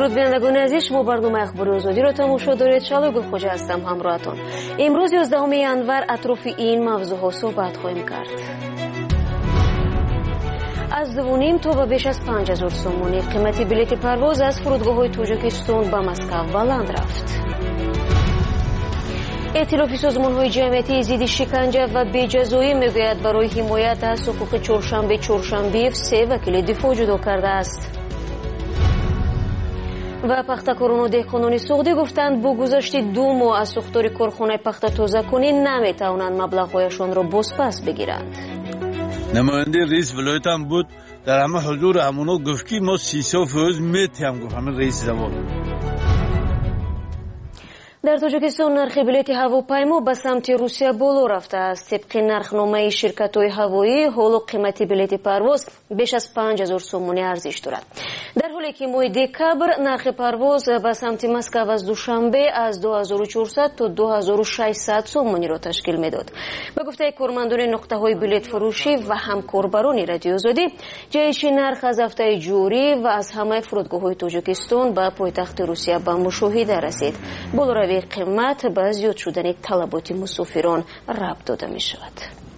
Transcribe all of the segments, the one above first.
درود بینندگان عزیز، شما برنامه اخبار آزادی را تماشا دارید. شالو گلخوجه هستم همراهتون. امروز 11 ینور اطراف این موضوعها صحبت خواهیم کرد. از 2.5 تا به بیش از 5000 سومونی قیمت بلیط پرواز از فرودگاه‌های تاجیکستان به مسکو بلند رفت. ائتلاف سازمان‌های جمعیتی ضد شکنجه و بی‌جزایی میگوید برای حمایت از حقوق چهارشنبه 3 وکیل دفاع جدا کرده است. و پختکاران و دهقانان سعودی گفتند با گذشت 2 ماه از ساختار کارخانه پخت تازه کنی نمیتوانند مبلغ‌هایشان را بازپس بگیرند. نماینده رئیس ولایت هم بود، در همه حضور همونا گفت که ما 30% میتیم، گفت همه رئیس زبان. در تاجیکستان نرخ بلیط هواپیما به سمت روسیه بالا رفته است. طبق نرخنامه شرکت‌های هوایی حالا قیمت بلیط پرواز بیش از 5000 سومونی ارزش دارد. در حالی که ماه دکبر نرخ پرواز به سمت مسکو از دوشنبه از 2400 تا 2600 سومونی را تشکیل میداد. به گفته کارمندان نقطه‌های بلیط فروشی و همکاربران رادیو آزادی، جهش نرخ از هفته جوری و از همه فرودگاه‌های تاجیکستان به پایتخت روسیه به مشاهده رسید. بالا قیمت به زیاد شدن طلبات مسافران ربط داده می شود.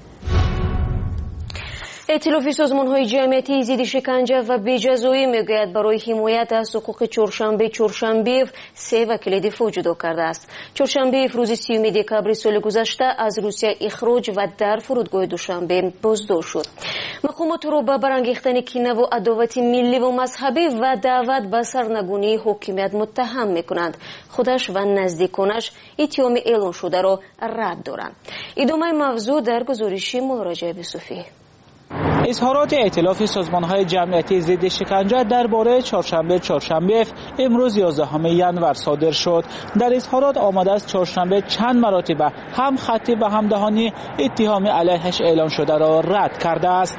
ائتلاف سازمان‌های جمعیتی ضد شکنجه و بی‌جزایی میگوید برای حمایت از حقوق چهارشنبه 3 وکیل دفاع جدا کرده است. چهارشنبه روز 30 دکبر سال گذشته از روسیه اخراج و در فرودگاه دوشنبه بازداشت شد. مقامات را به برانگیختن کینه و عداوت ملی و مذهبی و دعوت به سرنگونی حاکمیت متهم میکنند. خودش و نزدیکانش اتهام اعلان شده را رد دارند. ادامه موضوع در گزارش مراجعه یوسفی. اظهارات ائتلاف سازمان‌های جمعیتی ضد شکنجه درباره چهارشنبه امروز 11 ینور صادر شد. در اظهارات آمده است چهارشنبه چند مراتب هم خطی و هم دهانی اتهام علیهش اعلان شده را رد کرده است.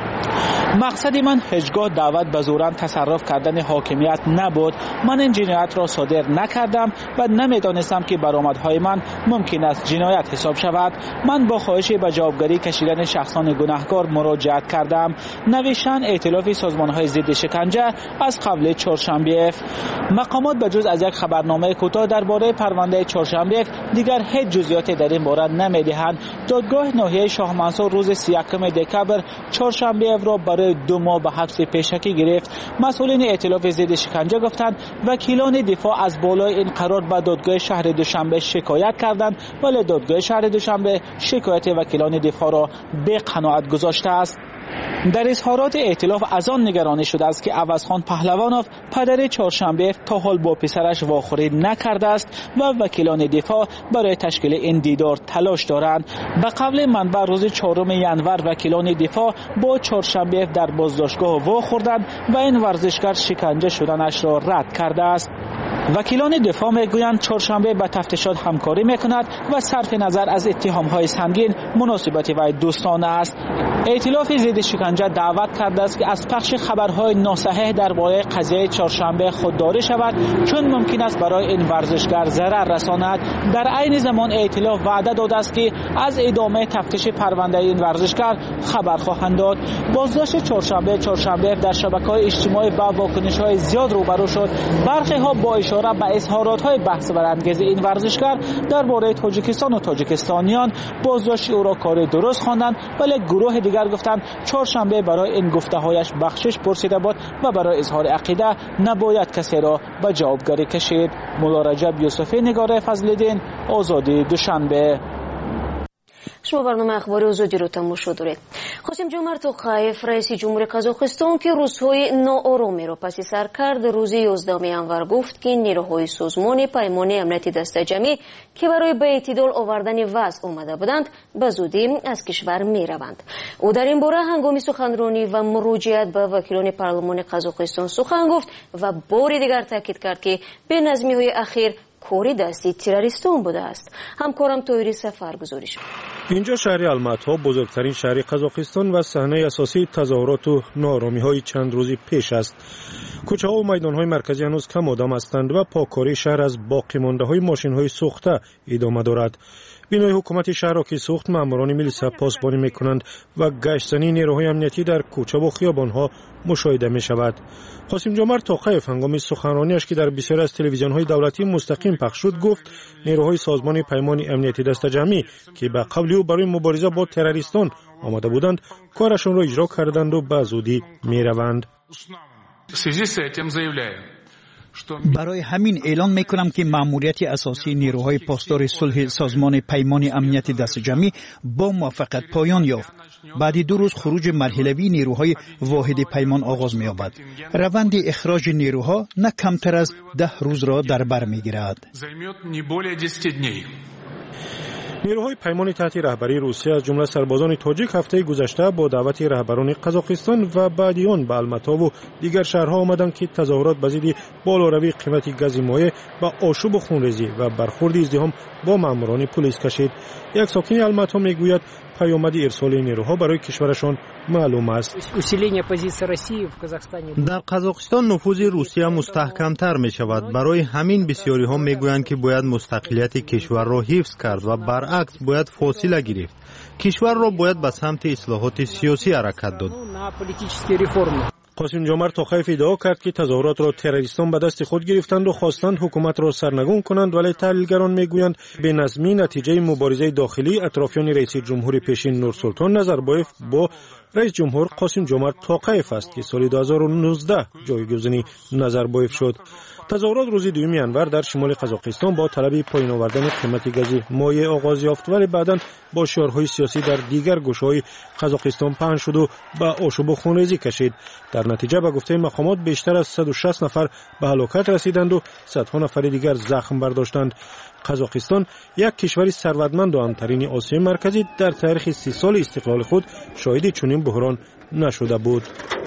مقصد من هیچگاه دعوت به زورن تصرف کردن حاکمیت نبود. من این جنایت را صادر نکردم و نمیدانستم که برآمدهای من ممکن است جنایت حساب شود. من با خواهش به جوابگری کشیدن شخصان گناهکار مراجعت کردم. نوشتن ائتلاف سازمان‌های ضد شکنجه از قبل چهارشنبه. مقامات به جز از یک خبرنامه کوتاه درباره پرونده چهارشنبه دیگر هیچ جزئیاتی در این باره نمیدهند. دادگاه ناحیه شاه منصور روز 31 دکبر چهارشنبه را برای 2 ماه به حبس پیشکی گرفت. مسئولین ائتلاف ضد شکنجه گفتند وکیلان دفاع از بالای این قرار به دادگاه شهر دوشنبه شکایت کردند، ولی دادگاه شهر دوشنبه شکایت وکیلان دفاع را به قناعت گذاشته است. در اظهارات ائتلاف از آن نگرانی شده است که عوضخان پهلوانوف پدر چهارشنبه تا حال با پسرش واخوری نکرده است و وکیلان دفاع برای تشکیل این دیدار تلاش دارند. به قول منبع روز 4 ینور وکیلان دفاع با چهارشنبه در بازداشتگاه واخوردند و این ورزشکار شکنجه شدنش را رد کرده است. وکیلان دفاع میگویند چهارشنبه به تفتیشات همکاری میکند و صرف نظر از اتهام‌های سنگین مناسبت وی دوستانه است. ائتلاف ضد شکنجه دعوت کرده است که از پخش خبرهای ناصحیح درباره قضیه چهارشنبه خودداری شود، چون ممکن است برای این ورزشکار ضرر رساند. در عین زمان ائتلاف وعده داده است که از ادامه تفتیش پرونده این ورزشکار خبر خواهند داد. بازداشت چهارشنبه در شبکه‌های اجتماعی با واکنش‌های زیاد روبرو شد. برخی‌ها با اشاره به اظهارات‌های بحث برانگیز این ورزشکار درباره تاجیکستان و تاجیکستانیان بازداشت او را کار درست خواندند، ولی گروه دیگر گفتند چهارشنبه برای این گفته‌هایش بخشش پرسیده بود و برای اظهار عقیده نباید کسی را به جوابگری کشید. مولا رجب یوسفی، نگار فضل‌الدین، آزادی دوشنبه. شما برنامه اخبار آزادی رو تماشا دارید. قاسم جمعت توقیف رئیس جمهور قزاقستان که روزهای ناآرامی را پس سر کرد روز 11 ینور گفت که نیروهای سازمان پیمان امنیتی دسته جمعی که برای به اعتدال آوردن وضع آمده بودند به زودی از کشور میروند. او در این باره هنگام سخنرانی و مراجعت به وکیلان پارلمان قزاقستان سخن گفت و بار دیگر تاکید کرد که به نظمی‌های اخیر کاری دستی تروریستان بوده است. همکارم طاهری سفر گزارش. اینجا شهر الماتو بزرگترین شهر قزاقستان و صحنه اساسی تظاهرات و ناآرامی‌های چند روزی پیش است. کوچه‌ها و میدان‌های مرکزی هنوز کم آدم هستند و پاککاری شهر از باقی مانده‌های ماشین‌های سوخته ادامه دارد. بینای حکومت شهر را که سوخت، ماموران میلیسا پاسبانی میکنند و گشتنی نیروهای امنیتی در کوچه و خیابان‌ها مشاهده می‌شود. قاسم جمعت توقیف هنگام سخنرانیش که در بسیاری از تلویزیون‌های دولتی مستقیم پخش شد گفت نیروهای سازمان پیمان امنیتی دست جمعی که به قبل او برای مبارزه با تروریستان آماده بودند کارشان را اجرا کردند و به زودی می‌روند. برای همین اعلان میکنم که مأموریت اساسی نیروهای پاسدار صلح سازمان پیمان امنیت دست جمعی با موفقیت پایان یافت. بعد 2 روز خروج مرحله‌ای نیروهای واحد پیمان آغاز می‌یابد. روند اخراج نیروها نه کمتر از 10 روز را در بر می‌گیرد. نیروهای پیمان تحت رهبری روسیه از جمله سربازان تاجیک هفته گذشته با دعوت رهبران قزاقستان و بعدی آن به الماتا و دیگر شهرها آمدند که تظاهرات به ضد بالاروی قیمت گاز مایع با آشوب و خونریزی و برخورد ازدحام با ماموران پلیس کشید. یک ساکن الماتا میگوید پیامد ارسال نیروها برای کشورشان معلوم است. در قزاقستان نفوذ روسیه مستحکمتر می شود. برای همین بسیاری ها می گویند که باید مستقلیت کشور را حفظ کرد و برعکس باید فاصله گرفت. کشور را باید به سمت اصلاحات سیاسی حرکت داد. قاسم جمعت توقیف ادعا کرد که تظاهرات را تروریستان به دست خود گرفتند و خواستند حکومت را سرنگون کنند، ولی تحلیلگران میگویند به نظمی نتیجه مبارزه داخلی اطرافیان رئیس جمهور پیشین نورسلطان نظربایف با رئیس جمهور قاسم جمعت توقیف است که سال 2019 جایگزین نظربایف شد. تظاهرات روز 2 انور در شمال قزاقستان با طلب پایین آوردن قیمت گاز مایع آغاز یافت، ولی بعداً با شعارهای سیاسی در دیگر گوشه‌های قزاقستان پهن شد و به آشوب و خونریزی کشید. در نتیجه به گفته مقامات بیشتر از 160 نفر به هلاکت رسیدند و صدها نفر دیگر زخم برداشتند. قزاقستان یک کشور ثروتمند و امن‌ترین آسیای مرکزی در تاریخ 30 سال استقلال خود شاهد چنین بحران نشده بود.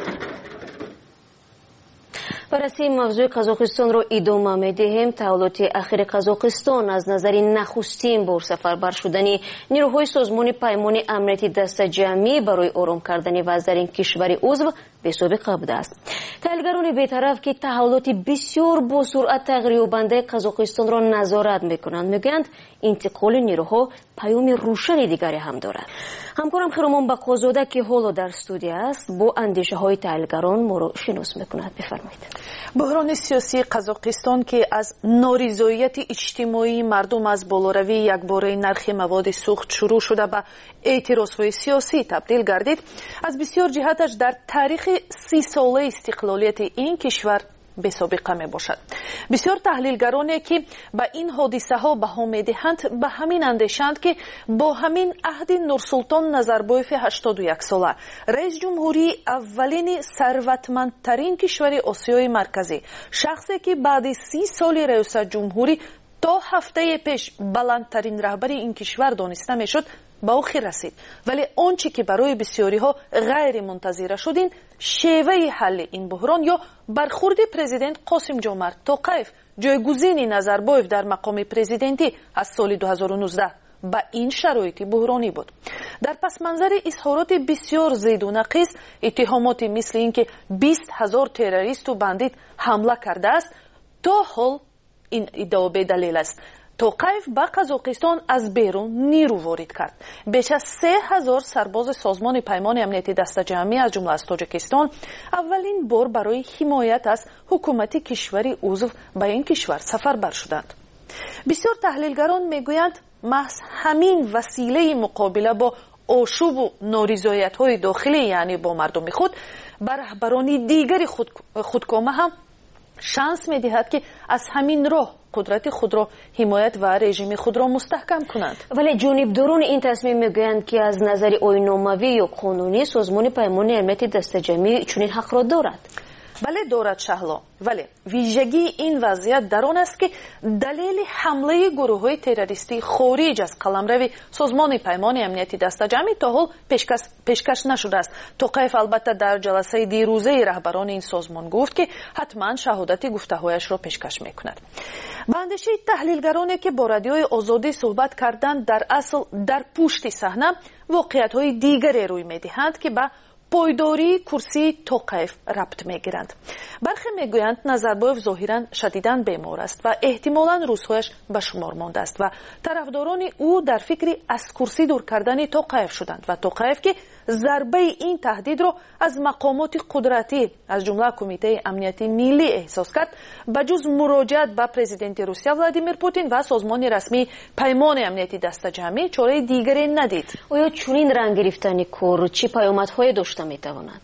بررسی موضوع قزاقستان را ادامه می‌دهیم. تحولات اخیر قزاقستان از نظر نخستین بار سفربر شدن نیروهای سازمان پیمان امنیتی دست جمعی برای آرام کردن وضع در این کشور عضو به سابقه بوده است. تحلیلگران بی‌طرف که تحولات بسیار با سرعت تغییر یابنده قزاقستان را نظارت می‌کنند میگویند انتقال نیروها پیام روشن دیگری هم دارد. همکارم خیرمان بقازاده که حالا در استودیو است با اندیشه‌های تحلیلگران ما را شناس می‌کند. بفرمایید. بحران سیاسی قزاقستان که از نارضایت اجتماعی مردم از بالاروی یکباره نرخ مواد سوخت شروع شده به اعتراض‌های سیاسی تبدیل گردید، از بسیار جهتش در تاریخ 30 ساله استقلالیت این کشور به سابقه می باشد. بسیار تحلیلگرانی که به این حادثه ها بها می دهند به همین اندیشند که با همین عهد نورسلطان نظربایف 81 ساله رئیس جمهوری اولین ثروتمندترین کشور آسیای مرکزی، شخصی که بعد 30 سال ریاست جمهوری تا هفته پیش بلندترین رهبر این کشور دانسته می شد به آخر رسید. ولی آنچه که برای بسیاری ها غیر منتظره شد این شیوه حل این بحران یا برخورد پرزیدنت قاسم جمعت توقیف جایگزین نظربایف در مقام پرزیدنتی از سال 2019 به این شرایط بحرانی بود. در پس منظر اظهارات بسیار زید و نقیص، اتهامات مثل اینکه 20,000 تروریست و بندیت حمله کرده است تا حال این ادعا به دلیل است. توقیف به قزاقستان از بیرون نیرو وارد کرد. بیش از 3,000 سرباز سازمان پیمان امنیتی دست جمعی از جمله از تاجیکستان اولین بار برای حمایت از حکومت کشوری عضو به این کشور سفربر شدند. بسیار تحلیلگران میگویند محض همین وسیله مقابله با آشوب و نارضایت‌های داخلی یعنی با مردم خود بر رهبران دیگر خودکامه هم شانس می‌دهد که از همین راه قدرت خود را حمایت و رژیم خود را مستحکم کنند. ولی جانبداران این تصمیم میگویند که از نظر آیین‌ناموی یا قانونی سازمان پیمان امنیتی دست جمعی چنین حق را دارد. بله دارد شهلا، ولی ویژگی این وضعیت در آن است که دلیل حمله گروه‌های تروریستی خارج از قلمرو سازمان پیمان امنیتی دسته‌جمعی تا حال پیشکش نشده است. توقیف البته در جلسه دیروزه رهبران این سازمان گفت که حتما شهادت گفته‌هایش را پیشکش می‌کند. به اندیشه تحلیلگرانی که با رادیوی آزادی صحبت کردند، در اصل در پشت صحنه واقعیت‌های دیگری روی می‌دهند که به پایداری کرسی توقیف ربط میگیرند. برخی میگویند نظربایف ظاهرا شدیداً بیمار است و احتمالاً روزهایش به شمار مانده است و طرفداران او در فکر از کرسی دور کردن توقیف شدند و توقیف که ضربه این تهدید را از مقامات قدرتی از جمله کمیته امنیتی ملی احساس کرد، به جز مراجعت به پرزیدنت روسیه ولادیمیر پوتین و سازمان رسمی پیمان امنیتی دسته‌جمعی چاره دیگری ندید. آیا چنین رنگ گرفتن کور چه پیامدهای داشته میتواند؟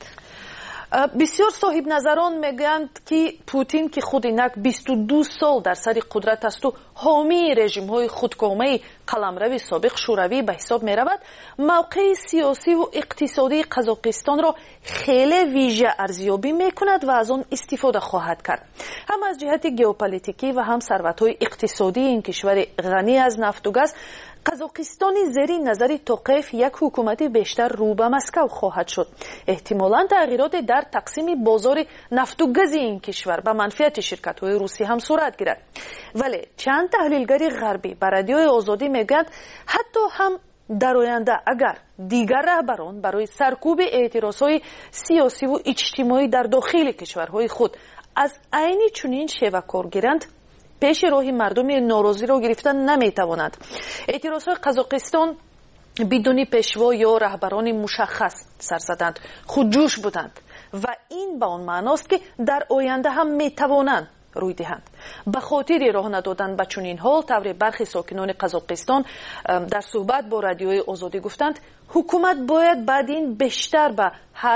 بسیار صاحب نظران میگویند که پوتین که خود اینک 22 سال در سر قدرت است و حامی رژیم های خودکامه قلمرو سابق شوروی به حساب می رود، موقع سیاسی و اقتصادی قزاقستان را خیلی ویژه ارزیابی می کند و از آن استفاده خواهد کرد. هم از جهت ژئوپلیتیکی و هم ثروت های اقتصادی این کشور غنی از نفت و گاز، قزاقستان زیر نظر توقیف یک حکومت بیشتر رو به مسکو خواهد شد. احتمالاً تغییرات در تقسیم بازار نفت و گاز این کشور به منفعت شرکت‌های روسی هم صورت گیرد. ولی چند تحلیلگر غربی بر رادیوی آزادی میگویند حتی هم در آینده اگر دیگر رهبران برای سرکوب اعتراضهای سیاسی و اجتماعی در داخل کشورهای خود از عین چنین شیوه کار گیرند، پیش راه مردم ناراضی را گرفتن نمیتواند. اعتراضهای قزاقستان بدون پیشوا یا رهبران مشخص سر زدند، خودجوش بودند و این به آن معناست که در آینده هم میتوانند روی دهند. به خاطر راه ندادن به چنین حال، طور برخی ساکنان قزاقستان در صحبت با رادیوی آزادی گفتند حکومت باید بعد این بیشتر به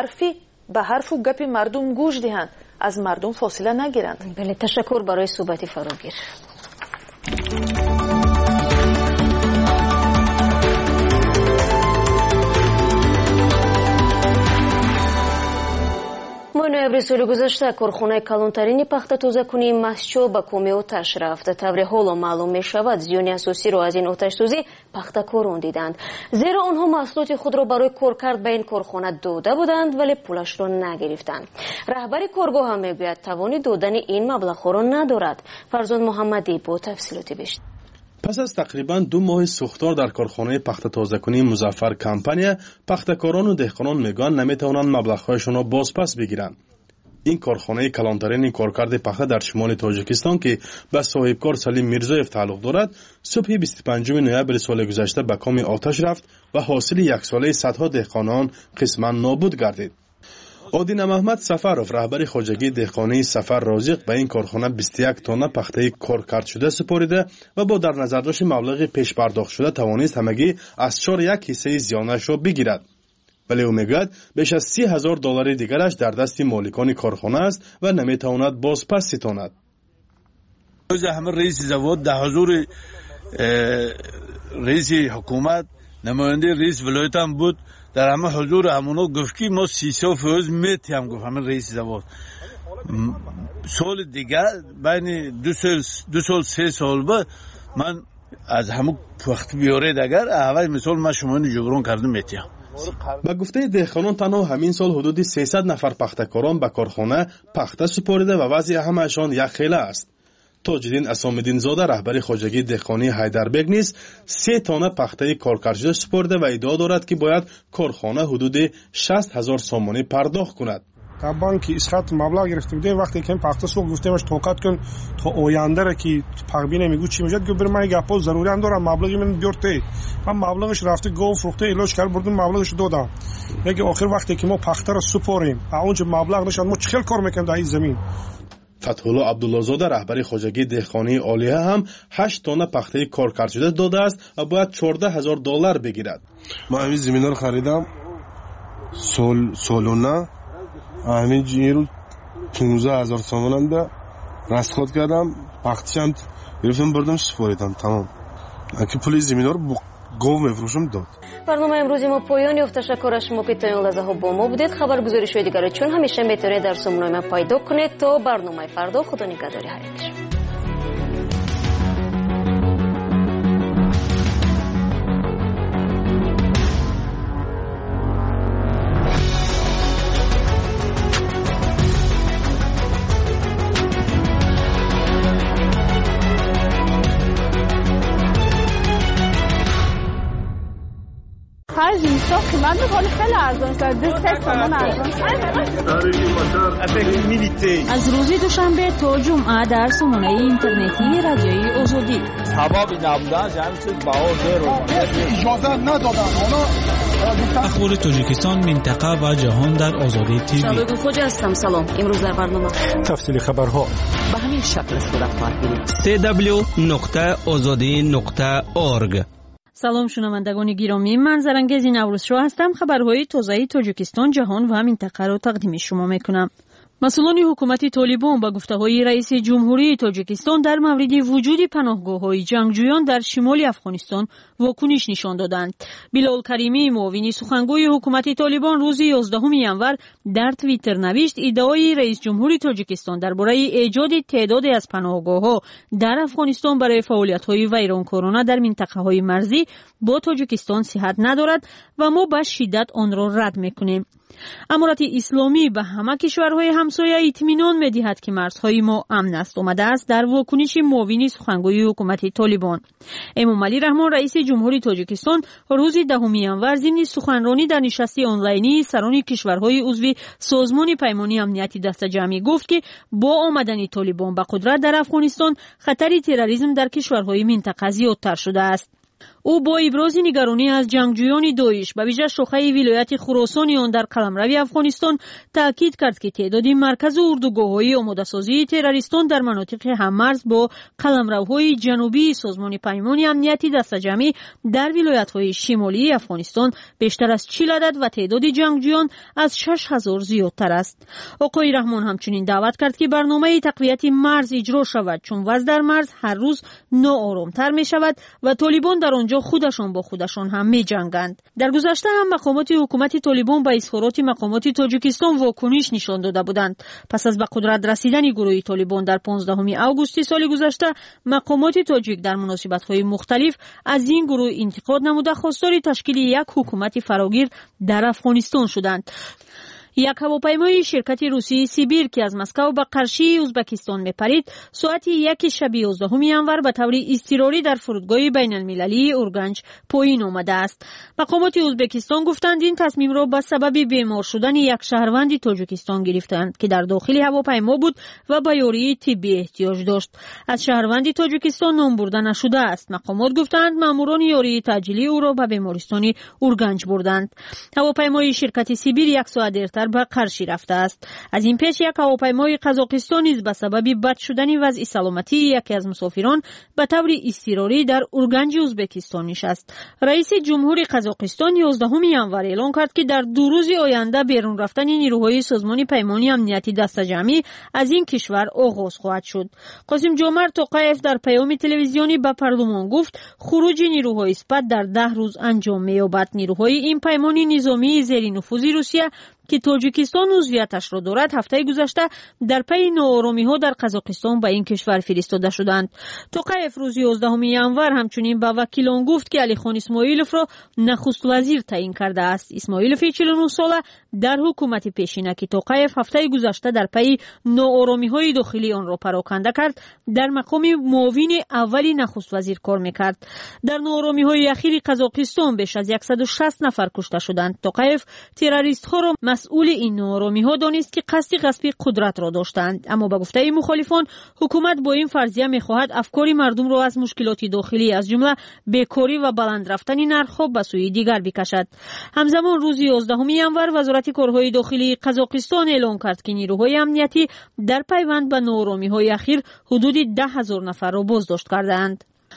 حرف و گپ مردم گوش دهند، از مردم فاصله نگیرند. بله، تشکر برای صحبت فراگیر. ماه ноябри соли гузашта корхонаи калонтарини пахтатозакунии Масчо ба коми оташ рафт. тавре ҳоло маълум мешавад, зиёни асосиро аз ин оташсӯзӣ пахтакорон диданд, зеро онҳо маҳсулоти худро барои коркард ба ин корхона дода буданд, вале пулашро нагирифтанд. раҳбари коргоҳ ҳам мегӯяд тавони додани ин маблағҳоро надорад. фарзод муҳаммадӣ бо тафсилоти бештар. پس از تقریباً 2 ماه سوختار در کارخانه پخت تازه‌کنی مظفر کمپانی، پختکاران و دهقانان میگن نمیتوانند مبلغ‌هایشان را بازپس بگیرند. این کارخانه کلانترین کارکرد پخته در شمال تاجیکستان که به صاحبکار سلیم میرزایف تعلق دارد، صبح 25 نوامبر سال گذشته به کام آتش رفت و حاصل یک ساله صدها دهقانان قسماً نابود گردید. آدین محمد سفرов رهبر خواجگی دهقانی سفر رازق به این کارخانه 21 تن پخته کارکرد شده سپاریده و با در نظر داشت مبلغ پیش پرداخت شده توانست همگی از 4.1 حصه زیانش را بگیرد. ولی او میگوید بیش از $30,000 دیگرش در دست مالکان کارخانه است و نمیتواند بازپس ستاند. همه رئیس زواد ده حضور رئیس حکومت، نماینده رئیس ولایت هم بود، در همه حضور همونو گفت که ما 30% میتیم. گفت همه رئیس زواد سال دیگه بین 2 سال 3 سال بعد من از همون وقت بیاره دگر اول مثال من شما اینو جبران کردم میتیم. با گفته دهقانان تنها همین سال حدود 300 نفر پختکاران به کارخانه پخته سپاریده و وضع همه‌شان یک خیله است. تاج‌الدین اسام‌الدین زاده رهبر خواجگی دهقانی حیدربگ نیز 3 تانه پخته کارکرد سپرده و ادعا دارد که باید کارخانه حدود 60,000 سامانی پرداخت کند. در بانک اسخات مبلغ گرفته بودیم، وقتی که پخته سو گفتیمش توقعت کن تا آینده را که تقبین میگو چی میشه، گفت برم من گپا ضروری هم دارم، مبلغی من بیارته. من مبلغش رفته گاو فروخته علاج کرد، بردم مبلغش دادم. دیگه آخر وقتی که ما پخته را سپاریم اونجا مبلغ نشد، ما چخیل کار میکنیم در این زمین. فتح‌الله عبدالله زاده رهبر خواجگی دهقانی عالیه هم 8 تانه پخته کارکرد شده داده است و باید $14,000 بگیرد. من همین زمین رو خریدم سالونه، همین جیرو 15,000 سامانم ده رسخات کردم، پختشم گرفتم بردم سپاریدم، تمام. اگه پول زمین رو گاو میفروشم داد. برنامه امروزی ما پایان یافت. تشکر از شما که تا این لحظه ها با ما بودید. خبرگزاری‌های دیگر چون همیشه میتونید در سامانه ما پیدا کنید. تا برنامه فردا خدا نگهداری هر یک. خرج نیستا قیمت میکنه خیلی ارزان شد. 2 تومان ارزان از روز دوشنبه تا جمعه در سامانه اینترنتی رادیوی آزادی. سبب نبودن جمع شد بها زیر اجازه ندادن. اخبار تاجیکستان، منطقه و جهان در آزادی تیوی. شباب خوج هستم. سلام. امروز در برنامه تفصیل خبرها به همین شکل صورت خواهد گرفت. www.azadi.org. سلام شنوندگان گرامی، من زرنگز نوروز شو هستم. خبرهای تازه تاجیکستان، جهان و منطقه را تقدیم شما میکنم. مسئولان حکومت طالبان با گفته‌های رئیس جمهوری تاجیکستان در مورد وجود پناهگاه‌های جنگجویان در شمال افغانستان واکنش نشان دادند. بلال کریمی، معاون سخنگوی حکومت طالبان، روز 11 ژانویه در توییتر نوشت ادعای رئیس جمهوری تاجیکستان درباره ایجاد تعدادی از پناهگاه‌ها در افغانستان برای فعالیت‌های ویرانکارانه در منطقه‌های مرزی با تاجیکستان صحت ندارد و ما به شدت آن را رد می‌کنیم. امارت اسلامی به همه کشورهای همسایه اطمینان می‌دهد که مرزهای ما امن است. آمده است در واکنش معاون سخنگوی حکومت طالبان. امام علی رحمان، رئیس جمهوری تاجیکستان، روز 10 ژانویه ضمن سخنرانی در نشست آنلاینی سران کشورهای عضو سازمان پیمانی امنیتی دسته‌جمعی گفت که با آمدن طالبان به قدرت در افغانستان خطر تروریسم در کشورهای منطقه زیادتر شده است. او با ابراز نگرانی از جنگجویان داعش به ویژه شاخه ولایت خراسان آن در قلمرو افغانستان تاکید کرد که تعداد مرکز اردوگاه‌های آماده‌سازی تروریستان در مناطق هممرز با قلمروهای جنوبی سازمان پیمان امنیتی دسته‌جمعی در ولایت‌های شمالی افغانستان بیشتر از 40 عدد و تعداد جنگجویان از 6000 زیادتر است. آقای رحمان همچنین دعوت کرد که برنامه تقویت مرز اجرا شود، چون وضع در مرز هر روز ناآرام‌تر می‌شود و طالبان در آنجا خودشان با خودشان هم می جنگند. در گذشته هم مقامات حکومت طالبان به اظهارات مقامات تاجیکستان واکنش نشان داده بودند. پس از به قدرت رسیدن گروه طالبان در 15 آگوست سال گذشته، مقامات تاجیک در مناسبت‌های مختلف از این گروه انتقاد نموده خواستار تشکیل یک حکومت فراگیر در افغانستان شدند. یک هواپیمای شرکت روسی سیبیر که از مسکو به قرشی ازبکستان میپرید ساعت 1 شب 11 ژانویه به طور اضطراری در فرودگاه بین المللی اورگنج پایین آمده است. مقامات ازبکستان گفتند این تصمیم را به سبب بیمار شدن یک شهروند تاجیکستان گرفتند که در داخل هواپیما بود و به یاری طبی احتیاج داشت. از شهروند تاجیکستان نام برده نشده است. مقامات گفتند ماموران یاری تاجیلی او را به بیمارستان اورگنج بردند. هواپیمای شرکت سیبیر یک ساعت دیرتر به قرشی رفته است. از این پیش یک هواپیمای قزاقستان نیز به سبب بد شدن وضع سلامتی یکی از مسافران به طور اضطراری در اورگنج ازبکستان نشست. رئیس جمهوری قزاقستان 11 ژانویه اعلام کرد که در 2 روز آینده بیرون رفتن نیروهای سازمان پیمانی امنیتی دسته‌جمعی از این کشور آغاز خواهد شد. قاسم جمعه توقیف در پیام تلویزیونی به پارلمان گفت خروج نیروهای اسپت در 10 روز انجام می‌یابد. نیروهای این پیمانی نظامی زیر نفوذ روسیه که تاجیکستان عضویتش را دارد هفته گذشته در پی ناآرامی‌ها در قزاقستان به این کشور فرستاده شدند. توقیف روز 11 ژانویه همچنین به وکیلان گفت که علیخان اسماعیلوف را نخست وزیر تعیین کرده است. اسماعیلوف 49 ساله در حکومت پیشینه که توقیف هفته گذشته در پی ناآرامی‌های داخلی آن را پراکنده کرد در مقام معاون اولی نخست وزیر کار می‌کرد. در ناآرامی‌های اخیر قزاقستان بیش از 160 نفر کشته شدند. توقیف تروریست‌ها را مسئول این ناآرامی‌ها دانست که قصد غصب قدرت را داشتند، اما به گفته مخالفان حکومت با این فرضیه می‌خواهد افکار مردم را از مشکلات داخلی از جمله بیکاری و بلند رفتن نرخ‌ها به سوی دیگر بکشد. همزمان روز 11 ژانویه وزارت کارهای داخلی قزاقستان اعلام کرد که نیروهای امنیتی در پیوند به ناآرامی‌های اخیر حدود 10,000 نفر را بازداشت کردند.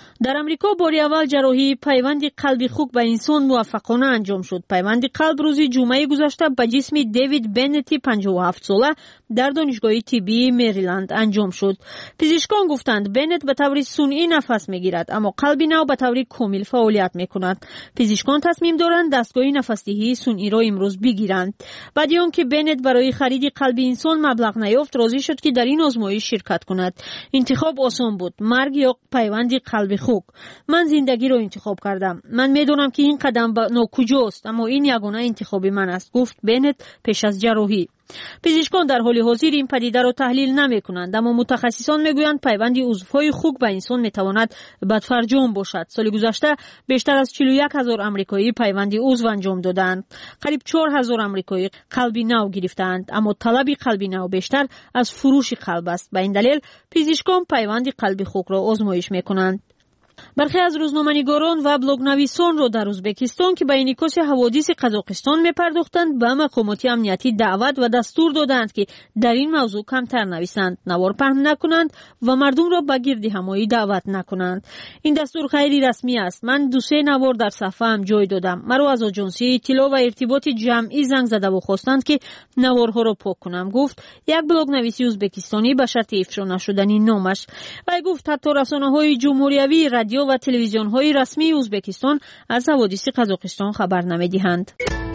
در امریکا باری اول جراحی پیوند قلب خوک به انسان موفقانه انجام شد. پیوند قلب روز جمعه گذشته به جسم دیوید بنتی 57 ساله در دانشگاه طبی مریلند انجام شد. پزشکان گفتند بنت به طور صنعی نفس میگیرد اما قلب نو به طور کامل فعالیت میکند. پزشکان تصمیم دارند دستگاه نفسدهی صنعی را امروز بگیرند. بعد از آنکه بنت برای خرید قلب انسان مبلغ نیافت راضی شد که در این آزمایش شرکت کند. انتخاب آسان بود، مرگ یا پیوند قلب خوک. من زندگی رو انتخاب کردم. من میدونم که این قدم ناکجاست اما این یگانه انتخاب من است، گفت بنت پیش از جراحی. پزشکان در حال حاضر این پدیده را تحلیل نمی کنند اما متخصصان میگویند پیوند عضوهای خوک به انسان میتواند بدفرجام باشد. سال گذشته بیشتر از 41,000 آمریکایی پیوند عضو انجام دادند. قریب 4,000 آمریکایی قلب نو گرفتند اما طلب قلب نو بیشتر از فروش قلب است. به این دلیل پزشکان پیوند قلب خوک را آزمایش میکنند. برخی از روزنامه‌نگاران و بلاگ‌نویسان را در ازبکستان که به انعکاس حوادث قزاقستان می‌پرداختند به مقامات امنیتی دعوت و دستور دادند که در این موضوع کمتر نویسند، نوار پهن نکنند و مردم را به گرد همایی دعوت نکنند. این دستور خیلی رسمی است. من 2-3 نوار در صفحه‌ام جای دادم. مرا از آژانسی اطلاع و ارتباط جمعی زنگ زده و خواستند که نوارها را پاک کنم، گفت یک بلاگ‌نویس ازبکستانی به شرط افشا نشدنی نامش. و گفت حتی رسانه‌های جمهوریوی، رادیو و تلویزیون‌های رسمی ازبکستان از حوادث قزاقستان خبر نمی‌دهند.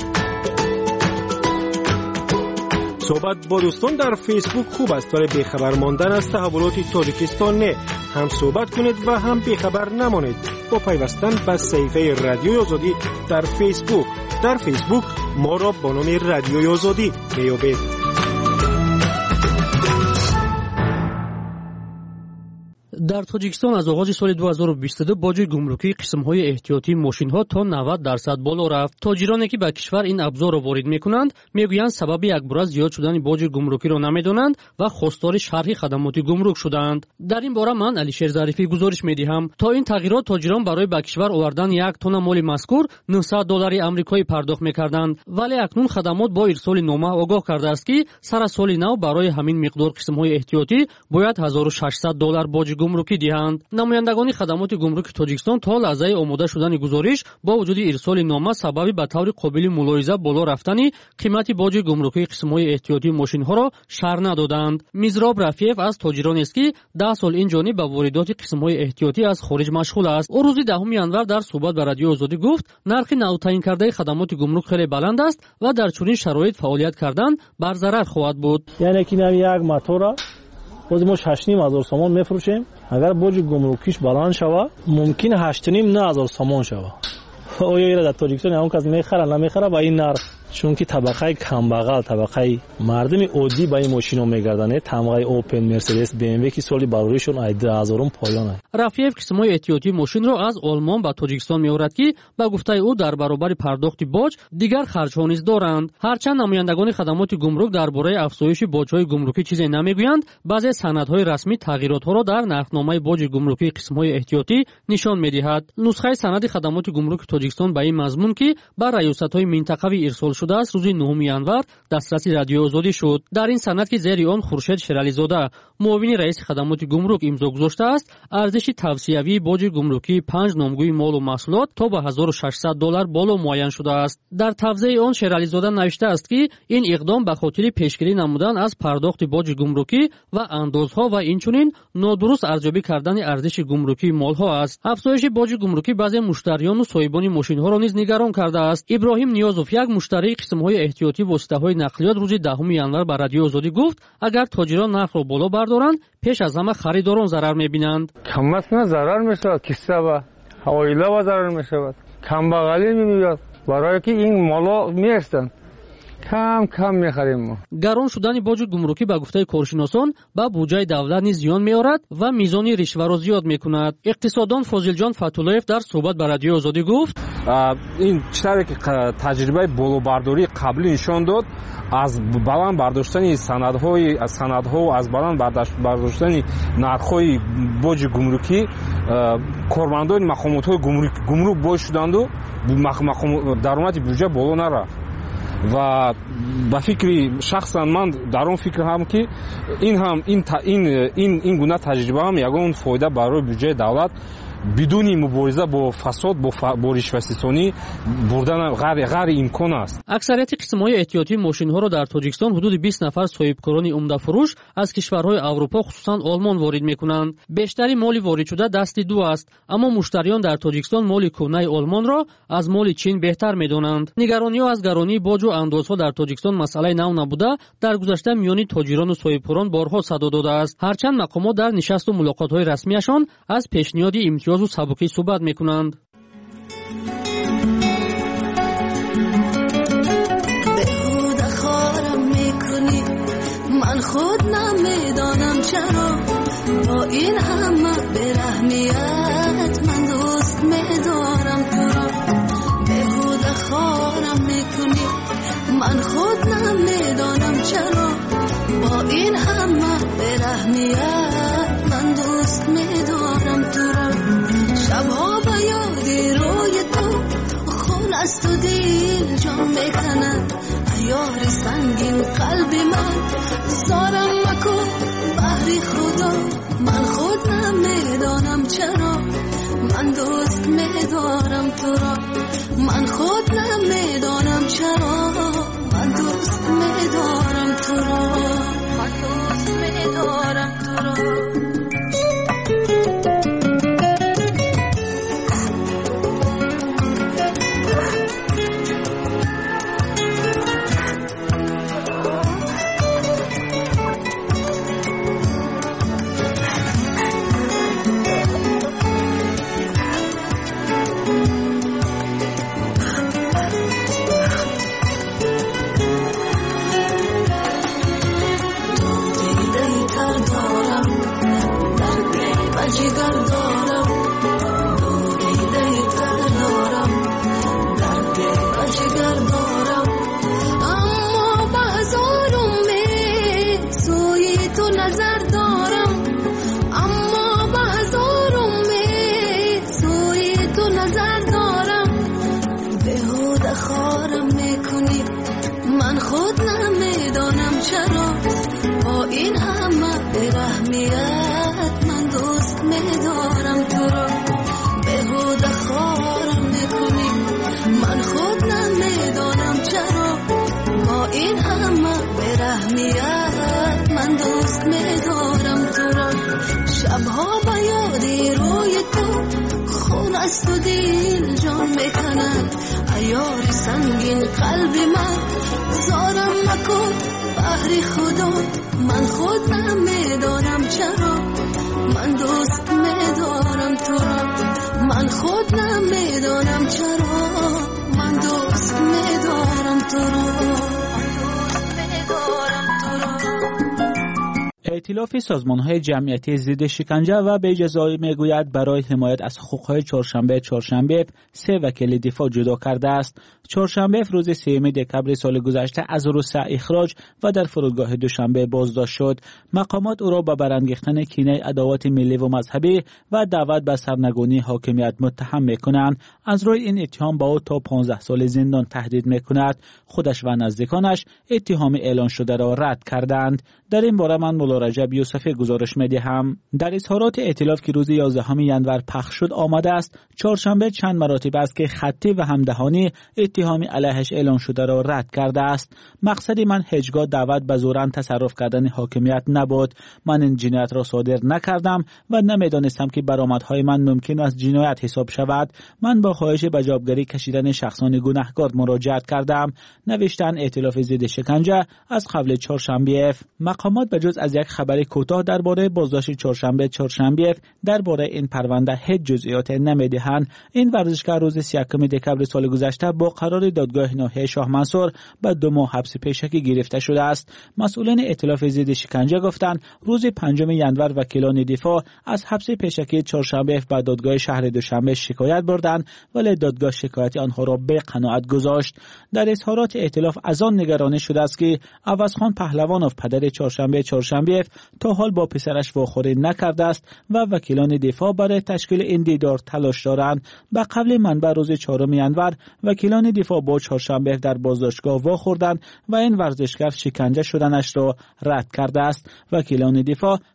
صحبت با دوستان در فیسبوک خوب است ولی بیخبر ماندن از تحولات تاجیکستان نه. هم صحبت کنید و هم بیخبر نمانید با پیوستن به صفحه رادیوی آزادی در فیسبوک. در فیسبوک ما را با نام رادیوی آزادی میابید. در تاجیکستان از آغاز سال 2022 باج گمرکی قسم‌های احتیاطی ماشین‌ها تا 90% بالا رفت. تاجرانی که به کشور این ابزار را وارد می‌کنند میگویند سبب یک بار زیاد شدن باج گمرکی را نمی‌دانند و خواستار شرح خدمات گمرک شدند. در این باره من علیشیر ظریفی گزارش می‌دهم. تا این تغییرات تاجران برای به کشور آوردن 1 تن مال مذکور $900 آمریکایی پرداخت می‌کردند، ولی اکنون خدمات با ارسال نامه آگاه کرده است که سر سال نو برای همین مقدار قسم‌های احتیاطی باید $1600 باج گمرکی دهند. نمایندگان خدمات گمرک تاجیکستان تا لحظه آماده شدن گزارش با وجود ارسال نامه سبب به طور قابل ملاحظه بالا رفتن قیمت باج گمرکی قسم‌های احتیاطی ماشین‌ها را شرح ندادند. میزراب رفیف از تاجران است که 10 سال این جانب به واردات قسم‌های احتیاطی از خارج مشغول است. او روز 10 ینور در صحبت با رادیو آزادی گفت نرخ نوتایین کرده خدمات گمرک خیلی بلند است و در چنین شرایط فعالیت کردن بر ضرر خواهد بود. یعنی که یک موتور باز ما 8,500 سامان میفروشیم، اگر باج گمرکیش بلند شود ممکن 8,500 سامان شود. آیا در تاجیکستان اون کس میخره نمیخره با این نرخ؟ چون که طبقه کمبغل، طبقه مردم عادی با این ماشینا میگردن. طبقه اوپن، مرسدس، بی ام و که سالی بروریشون 10,000 پایانه. رفیف قسم‌های احتیاطی ماشین را از آلمان به تاجیکستان میآورد که با گفته او در برابر پرداخت باج دیگر خرج‌ها نیز دارند. هرچند نمایندگان خدمات گمرک درباره افزایش باج‌های گمرکی چیزی نمیگویند، بعضی سندهای رسمی تغییرات‌ها را در نرخنامه باج گمرکی قسم‌های احتیاطی نشان می‌دهد. نسخه سند خدمات گمرک تاجیکستان به این مضمون که بر ریاست‌های منطقوی ارسال شده است روز 9 ینور دسترس رادیو آزادی شد. در این سند که زیر آن خورشید شرالی‌زاده معاون رئیس خدمات گمرک امضا گذاشته است، ارزش توصیوی باج گمرکی 5 نامگوی مال و محصولات تا به $1600 بالا معین شده است. در توضیح آن شرالی‌زاده نوشته است که این اقدام به خاطر پیشگیری نمودن از پرداخت باج گمرکی و اندازها و اینچنین نادرست ارزیابی کردن ارزش گمرکی مالها است. افزایش باج گمرکی بعضی مشتریان و صاحبان ماشین‌ها را نیز نگران کرده است. ابراهیم نیازوف یک مشتری قسم‌های احتیاطی واسطه‌های نقلیات روز 10 ینور به رادیو آزادی گفت اگر تاجران نرخ را بالا بردارند پیش از همه خریداران ضرر می‌بینند. کم‌اصلا ضرر می‌شود، کیسه و حوایله و ضرر می‌شود. کمبغلی می‌میاد برای که این مالا می‌استند. کم می‌خریم ما. گران شدن باج گمرکی به گفته کارشناسان به بودجه دولت نیز زیان می‌آورد و میزان رشوه را زیاد می‌کند. اقتصاددان فاضل فتولایف در صحبت با رادیو آزادی گفت این چیزی که تجربه بالابرداری قبلی نشان داد از баланд бардоштани санадҳо аз баланд бардоштани нархҳои боҷи гумрукӣ кормандони мақомотҳои гумрук боис шуданду даромади бюҷа боло нарафт ва ба фикри шахсан ман дар он фикрам ки ин гуна таҷриба ҳам ягон фоида барои бюҷаи давлат بدون مبارزه با فساد با رشوه‌ستانی بردن غیر امکان است. اکثریت قسم‌های احتیاطی ماشین‌ها را در تاجیکستان حدود 20 نفر صاحبکاران عمده فروش از کشورهای اروپا خصوصا آلمان وارد می‌کنند. بیشتری مال وارد شده دستی دو است، اما مشتریان در تاجیکستان مال کهنه آلمان را از مال چین بهتر می‌دانند. نگرانی‌ها از گرانی باج و اندازها در تاجیکستان مسئله نو نبوده، در گذشته میان تاجران و صاحبکاران بارها صدا داده است. هرچند مقامات در نشست و ملاقات‌های رسمیشان از پیشنهاد امتیاز و سبکی صحبت می‌کنند. من خود نمیدانم چرا با این همه برحمیت من دوست میدارم تو را، بهوده خارم میکنی. من خود نمیدانم چرا با این همه برحمیت من دوست میدارم تو را. شبها به یادی روی تو خون است و دل جان میکند، یار سنگین قلبی من زارم مکن بحری خدا. من خود نمیدانم چرا من دوست میدارم تو را، من خود نمیدانم چرا من دوست میدارم تو را، من دوست میدارم تو را. من خود نمیدانم چرا با این همه برحمیت من دوست میدارم تو را، بهوده خارم میکنی. من خود نمیدانم چرا با این همه برحمیت من دوست میدارم تو را. شبها به یادی روی تو خون است و دل جان میکند، یار سنگین قلبی من زارم مکن بحری خدا. من خود نمیدانم چرا من دوست میدارم تو را، من خود نمیدانم چرا من دوست میدارم تو را. ائتلاف سازمان‌های جمعیتی ضد شکنجه و بی‌جزایی میگوید برای حمایت از حقوق‌های چهارشنبه 3 وکیل دفاع جدا کرده است. چهارشنبه روز 3 دکمبر سال گذشته از روسیه اخراج و در فرودگاه دوشنبه بازداشت شد. مقامات او را به برانگیختن کینه عداوت ملی و مذهبی و دعوت به سرنگونی حاکمیت متهم می‌کنند. از روی این اتهام با او تا 15 سال زندان تهدید می‌کند. خودش و نزدیکانش اتهام اعلان شده را رد کردند. در این باره من مولا رجب یوسفی گزارش می‌دهم. در اظهارات ائتلاف که روز 11 ژانویه پخش شد آمده است چهارشنبه چند مراتب است که خطی و همدهانی اتهامی علیهش اعلان شده را رد کرده است. مقصد من هیچگاه دعوت به زورن تصرف کردن حاکمیت نبود. من این جنایت را صادر نکردم و نمیدانستم که برآمدهای من ممکن است جنایت حساب شود. من با خواهش به جوابگری کشیدن شخصان گناهکار مراجعت کردم. نوشتن ائتلاف ضد شکنجه از قبل چهارشنبه. مقامات به جز از یک خبر کوتاه درباره بازداشت چهارشنبه درباره این پرونده هیچ جزئیات نمیدهند. این ورزشکار روز 31 دکمبر سال گذشته با قرار دادگاه ناحیه شاه منصور به 2 ماه حبس پیشکی گرفته شده است. مسئولان ائتلاف ضد شکنجه گفتند روز 5 ژانویه وکیلان دفاع از حبس پیشکی چهارشنبه به دادگاه شهر دوشنبه شکایت بردند ولی دادگاه شکایت آنها را به قناعت گذاشت. در اظهارات ائتلاف از آن نگرانی شده است که عوضخان پهلوانوف پدر چهارشنبه تا حال با پسرش واخوری نکرده است و وکیلان دفاع برای تشکیل این دیدار تلاش دارند. به قبل منبع روز 4 ژانویه وکیلان دفاع با چهارشنبه در بازداشتگاه واخوردند و این ورزشکار شکنجه شدنش را رد کرده است. وکیلان دفاع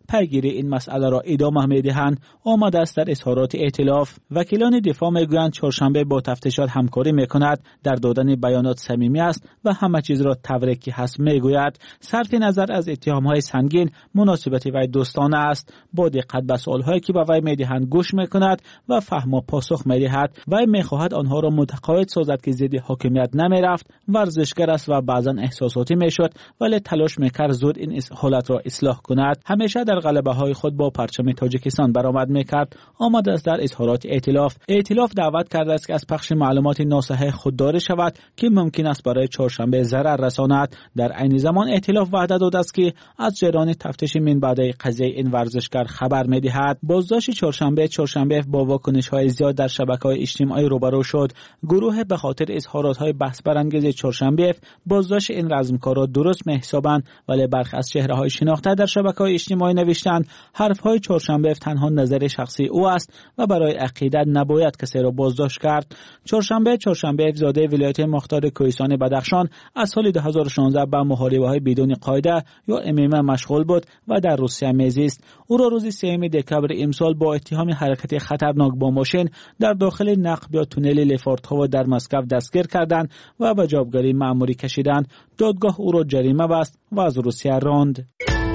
پیگیری این مسئله را ادامه می‌دهند آمده است در اظهارات ائتلاف. وکیلان دفاع میگویند چهارشنبه با تفتیشات همکاری میکند، در دادن بیانات صمیمی است و همه چیز را تبریکی هست میگوید. صرف نظر از اتهام‌های سنگین مناسبت وی دوستانه است، با دقت به سوال‌هایی که به وی می‌دهند گوش می‌کند و فهم و پاسخ می‌دهد. وی می‌خواهد آنها را متقاعد سازد که ضد حاکمیت نمی‌رفت، ورزشگر است و بعضاً احساساتی می‌شد، ولی تلاش می‌کرد زود این حالت را اصلاح کند. همیشه در غلبه‌های خود با پرچم تاجیکستان برآمد می‌کرد. آمده است در اظهارات ائتلاف دعوت کرده است که از پخش معلومات ناصحیح خودداری شود که ممکن است برای چهارشنبه ضرر رساند. در عین زمان ائتلاف وعده داده است که از جریان تفتیش من بعد قضیه این ورزشگر خبر می‌دهد. بازداشت چهارشنبه با واکنش‌های زیاد در شبکه‌های اجتماعی روبرو شد. گروه به خاطر اظهارات‌های بحث برانگیز چهارشنبه بازداشت این رزمکار را درست می‌حسابند، ولی برخی از چهره‌های شناخته در شبکه‌های اجتماعی نوشتند حرف‌های چهارشنبه تنها نظر شخصی او است و برای عقیدت نباید کسی را بازداشت کرد. چهارشنبه زاده ولایت مختار کوهستان بدخشان از سال 2016 به محاربه‌های بدون قاعده یا MMA مشغول بود و در روسیه میزیست. او را روز 3 دکبر امسال با اتهام حرکت خطرناک با ماشین در داخل نقب یا تونل لفورتوو در مسکو دستگیر کردند و به جوابگری مأموری کشیدند. دادگاه او را جریمه بست و از روسیه راند.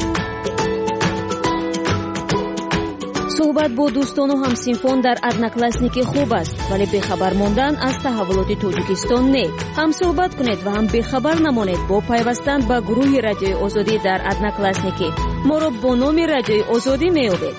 صحبت با دوستان و همسینفان در ادناکلاسنیکی خوب است، ولی بخبر ماندن از تحولات تاجیکستان نه. هم صحبت کنید و هم بخبر نمانید با پیوستن به گروه رادیوی آزادی در ادناکلاسنیکی. ما را با نام رادیوی آزادی می‌یابید.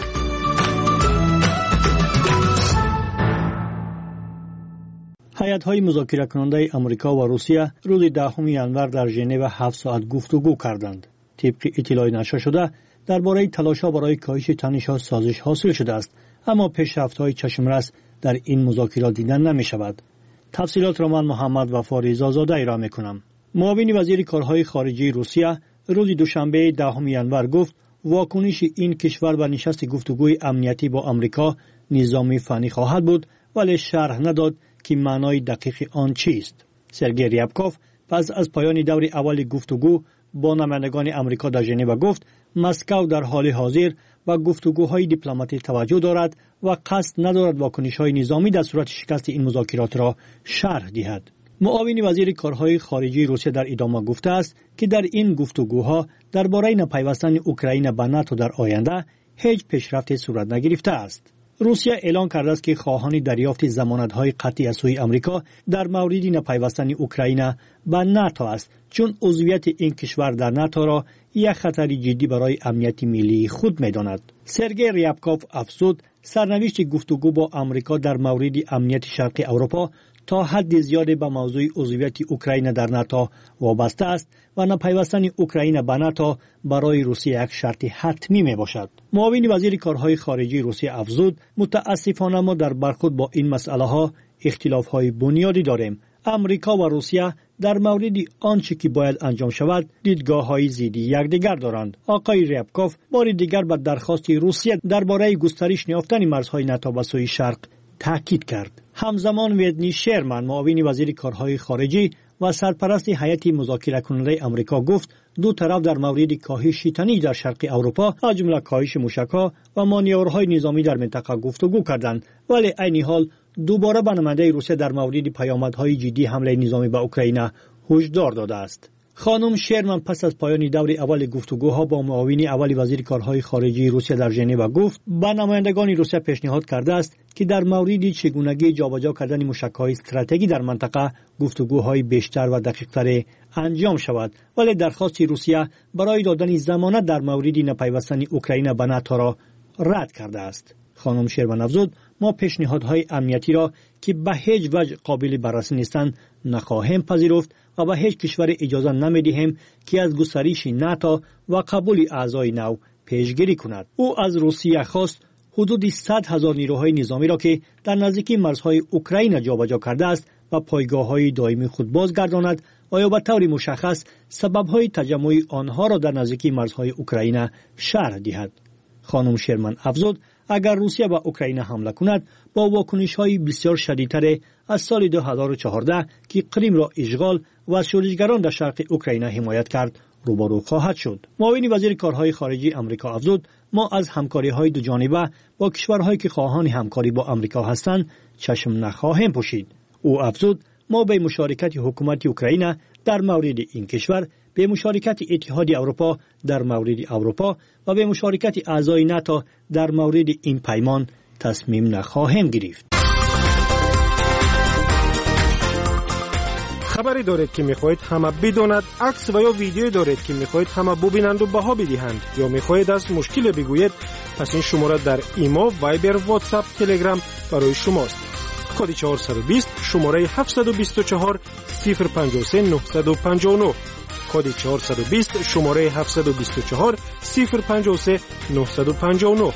هیئت‌های مذاکره کننده آمریکا و روسیه روز 10 ینور در ژنو 7 ساعت گفتگو کردند. طبق اطلاع نشر شده درباره تلاش‌ها برای کاهش تنش‌ها سازش حاصل شده است، اما پیشرفت‌های چشمرس در این مذاکرات دیدن نمی‌شود. تفصیلات را من محمد وفا رضازاده ارائه می‌کنم. معاون وزیر کارهای خارجه روسیه روز دوشنبه 10 ینور گفت واکنش این کشور به نشست گفتگوی امنیتی با آمریکا نظامی فنی خواهد بود، ولی شرح نداد که معنای دقیق آن چیست. سرگئی ریابکوف پس از پایان دور اول گفتگو با نمایندگان آمریکا در ژنو گفت مسکو در حال حاضر به گفتگوهای دیپلماتی توجه دارد و قصد ندارد واکنش‌های نظامی در صورت شکست این مذاکرات را شرح دهد. معاون وزیر کارهای خارجه روسیه در ادامه گفته است که در این گفتگوها درباره نپیوستن اوکراین به ناتو در آینده هیچ پیشرفتی صورت نگرفته است. روسیه اعلام کرده است که خواهان دریافت ضمانت‌های قطعی از سوی آمریکا در مورد نپیوستن اوکراین به ناتو است، چون عضویت این کشور در ناتو را یک خطر جدی برای امنیت ملی خود می‌داند. سرگئی ریابکوف افزود سرنوشت گفتگو با آمریکا در مورد امنیت شرق اروپا تا حد زیادی به موضوع عضویت اوکراین در ناتو وابسته است و نپیوستن اوکراین به ناتو برای روسیه یک شرط حتمی می باشد. معاون وزیر کارهای خارجه روسیه افزود متاسفانه ما در برخورد با این مسئله ها اختلاف های بنیادی داریم. آمریکا و روسیه در مورد آنچه که باید انجام شود دیدگاه های ضدی یکدیگر دارند. آقای ریابکوف بار دیگر به درخواست روسیه درباره گسترش یافتن مرزهای ناتو به سوی شرق تاکید کرد. همزمان ویدنی شرمن معاون وزیر کارهای خارجه و سرپرست هیئت مذاکره کننده آمریکا گفت دو طرف در مورد کاهش تنش در شرق اروپا از جمله کاهش موشک‌ها و مانورهای نظامی در منطقه گفتگو کردند، ولی عین حال دوباره به نماینده روسیه در مورد پیامدهای جدی حمله نظامی به اوکراین هشدار داده است. خانم شرمن پس از پایان دور اول گفتگوها با معاون اول وزیر کارهای خارجه روسیه در ژنو گفت به نمایندگان روسیه پیشنهاد کرده است که در مورد چگونگی جابجا کردن موشک‌های استراتژیکی در منطقه گفتگوهای بیشتر و دقیق‌تر انجام شود، ولی درخواست روسیه برای دادن ضمانت در مورد نپیوستن اوکراین به ناتو را رد کرده است. خانم شرمن افزود ما پیشنهادهای امنیتی را که به هیچ وجه قابل بررسی نیستند نخواهیم پذیرفت و به هیچ کشور اجازه نمیدهیم که از گسترش ناتو و قبول اعضای نو پیشگیری کند. او از روسیه خواست حدود 100,000 نیروهای نظامی را که در نزدیکی مرزهای اوکراین جابجا کرده است و پایگاه‌های دائمی خود بازگرداند و یا به طور مشخص سبب‌های تجمع آنها را در نزدیکی مرزهای اوکراین شرح دهد. خانم شرمن افزود اگر روسیه به اوکراین حمله کند با واکنش‌های بسیار شدیدتر از سال 2014 که کریم را اشغال و شورشگران در شرق اوکراین حمایت کرد روبرو خواهد شد. معاون وزیر کارهای خارجه آمریکا افزود ما از همکاری‌های دوجانبه با کشورهایی که خواهان همکاری با آمریکا هستند چشم نخواهیم پوشید. او افزود ما به مشارکت حکومت اوکراین در مورد این کشور، به مشارکت اتحاد اروپا در مورد اروپا و به مشارکت اعضای ناتو در مورد این پیمان تصمیم نخواهیم گرفت. خبری دارید که میخواهید همه بداند، عکس و یا ویدیو دارید که میخواهید همه ببینند و بها بدهند، یا میخواهید از مشکل بگویید، پس این شماره در ایمو، وایبر، واتساپ، تلگرام برای شماست. کد 420 شماره 724 053 959. کد 420 شماره 724 053 959.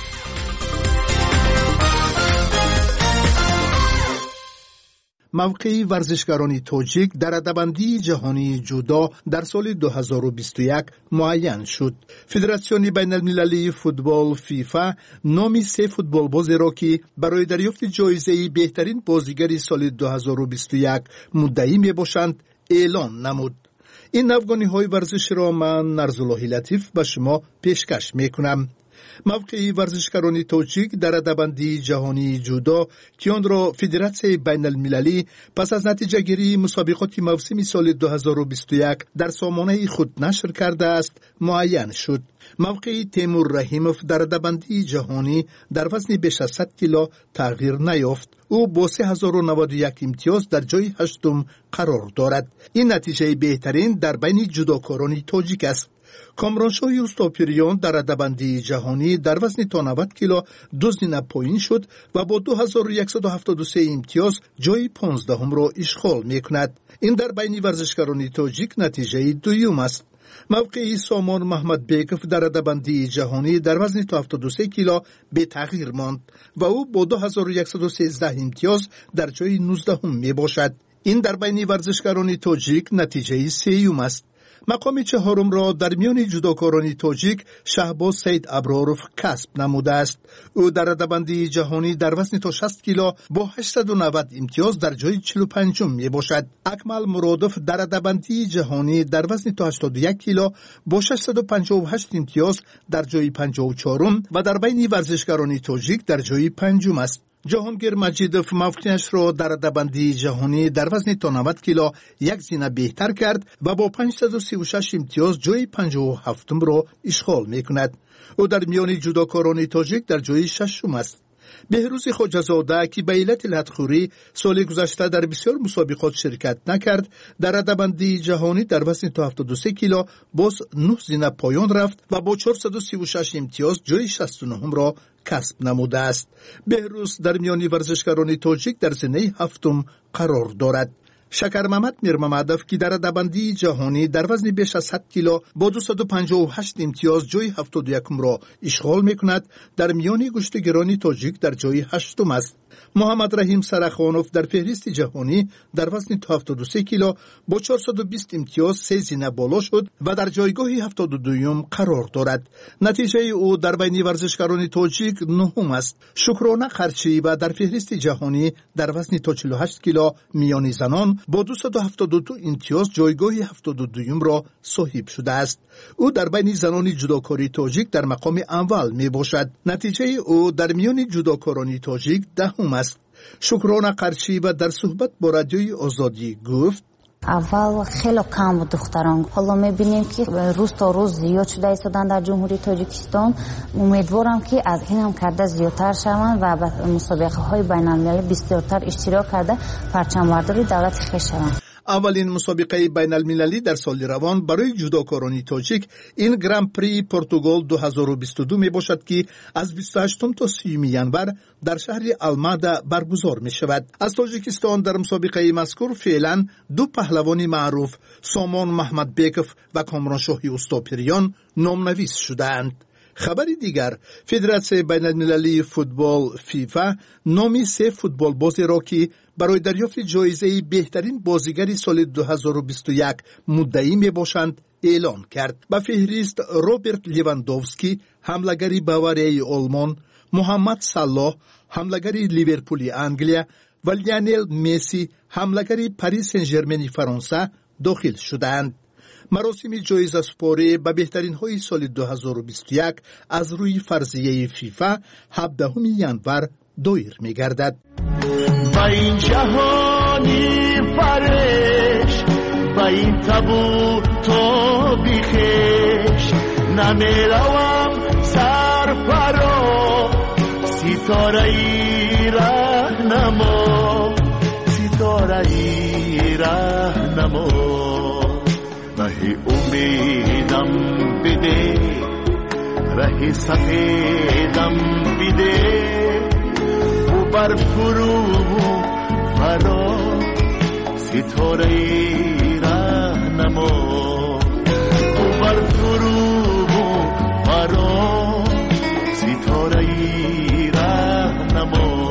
موقع ورزشکاران تاجیک در رده‌بندی جهانی جودو در سال 2021 معین شد. فدراسیون بین المللی فوتبال فیفا نام 3 فوتبالبازی را که برای دریافت جایزه بهترین بازیگر سال 2021 مدعی میباشند اعلان نمود. این افغانی‌های ورزش را من نرزالله لطیف به شما پیشکش میکنم. موقع ورزشکاران تاجیک در رده‌بندی جهانی جودو که آن را فدراسیون بین المللی پس از نتیجه گیری مسابقات موسم سال 2021 در سامانه خود نشر کرده است معین شد. موقع تیمور رحیموف در رده‌بندی جهانی در وزن بیش از 100 کیلو تغییر نیافت. او با 3091 امتیاز در جای هشتم قرار دارد. این نتیجه بهترین در بین جودوکاران تاجیک است. کامرانشاه اوستاپیریان در رده‌بندی جهانی در وزن تا 90 کیلو 2 زینه پایین شد و با 2173 امتیاز جای 15 را اشغال میکند. این در بین ورزشکاران تاجیک نتیجه دوم است. موقع سامان محمد بیکوف در رده‌بندی جهانی در وزن تا 73 کیلو به تغییر ماند و او با 2113 امتیاز در جای 19 می باشد. این در بین ورزشکاران تاجیک نتیجه سوم است. مقام چهارم را در میان جودوکاران تاجیک شهباز سید ابراروف کسب نموده است. او در رده‌بندی جهانی در وزن تا 60 کیلو با 890 امتیاز در جای 45 می باشد. اکمل مرادوف در رده‌بندی جهانی در وزن تا 81 کیلو با 658 امتیاز در جای 54 و در بین ورزشکاران تاجیک در جای 5 است. جهانگیر مجیدوف موقعش را در رده‌بندی جهانی در وزن تا 90 کیلو یک زینه بهتر کرد و با 536 امتیاز جای 57 را اشغال میکند. او در میان جودوکاران تاجیک در جای 6 است. بهروز خواجه‌زاده که به علت لطخوری سال گذشته در بسیار مسابقات شرکت نکرد، در رده‌بندی جهانی در وزن تا 73 کیلو باز 9 زینه پایان رفت و با 436 امتیاز جای 69 را کسب نموده است. بهروز در میان ورزشکاران تاجیک در زینه هفتم قرار دارد. شکر محمد میرممدوف که در رده‌بندی جهانی در وزن بیش از 100 کیلو با 258 امتیاز جای 71 را اشغال میکند، در میان گشتگیران تاجیک در جای 8 است. محمد رحیم سرخانوف در فهرست جهانی در وزن 73 کیلو با 420 امتیاز 3 زینه بالا شد و در جایگاه 72 قرار دارد. نتیجه او در بین ورزشکاران تاجیک 9 است. شکرانه خرچیبه در فهرست جهانی در وزن تا 48 کیلو میان زنان با 272 امتیاز جایگاه 72 را صاحب شده است. او در بین زنان جودوکاری تاجیک در مقام اول می باشد. نتیجه او در میان جودوکاران تاجیک 10 است. شکرانه قرچیبه در صحبت با رادیوی آزادی گفت: اول خیلی کم بود دختران، حالا میبینیم که روز تا روز زیاد شده ایستادن در جمهوری تاجیکستان. امیدوارم که از این هم کرده زیادتر شوند و به مسابقه های بین المللی بسیارتر اشتراک کرده پرچمبرداری دولت خویش شوند. اولین مسابقه بین المللی در سال روان برای جودوکاران تاجیک این گران پری پرتغال 2022 می باشد که از 28 تا 30 ینور در شهر المادا برگزار می شود. از تاجیکستان در مسابقه مذکور فعلا 2 پهلوان معروف سامان محمد بیکوف و کامرانشاه اوستاپیریان نامنویس شدند. خبری دیگر، فدراسیون بین المللی فوتبال فیفا نام 3 فوتبالبازی را که برای دریافت جایزه بهترین بازیگر سال 2021 مدعی می باشند اعلان کرد. به فهرست روبرت لیواندوفسکی حمله‌گر باوریای آلمان، محمد صلاح حمله‌گر لیورپول انگلیا و لیونل مسی حمله‌گر پاریس سن ژرمن فرانسه داخل شدند. مراسم جایزه سپاری به بهترین های سال 2021 از روی فرضیه فیفا 17 ژانویه دایر می گردد. با این جهانی فرش، با این تابو تو بیخش، نمیروم سر پرو، ستاره ای راهنما، ستاره ای راهنما. راه امیدم بده، راه سفیدم بده، و بر فرو فرا ستاره ای راهنما، و بر فرو فرا ستاره ای راهنما.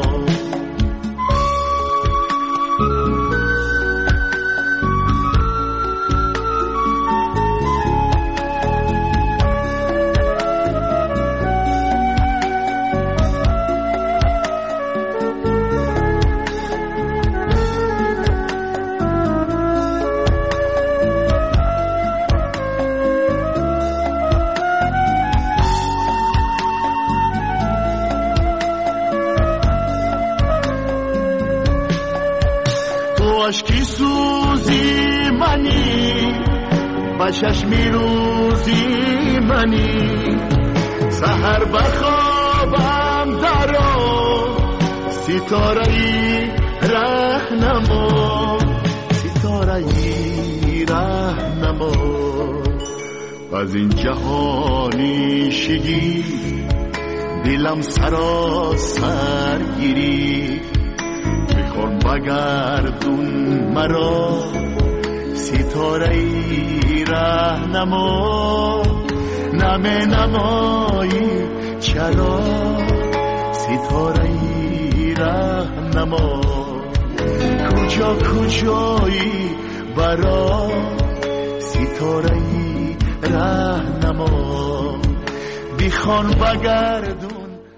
عشقی سوزی منی، با چشمی روزی منی، سحر بخوابم درو، ستاره ای راهنما، ستاره ای راهنما. از این جهانی شگی دلم سراسر گیری، میخوام بگردون مرا ستاره ای راهنما. نمی نمایی چرا ستاره ای راهنما، کجا کجایی برا ستاره ای راهنما، بیخوان بگردون.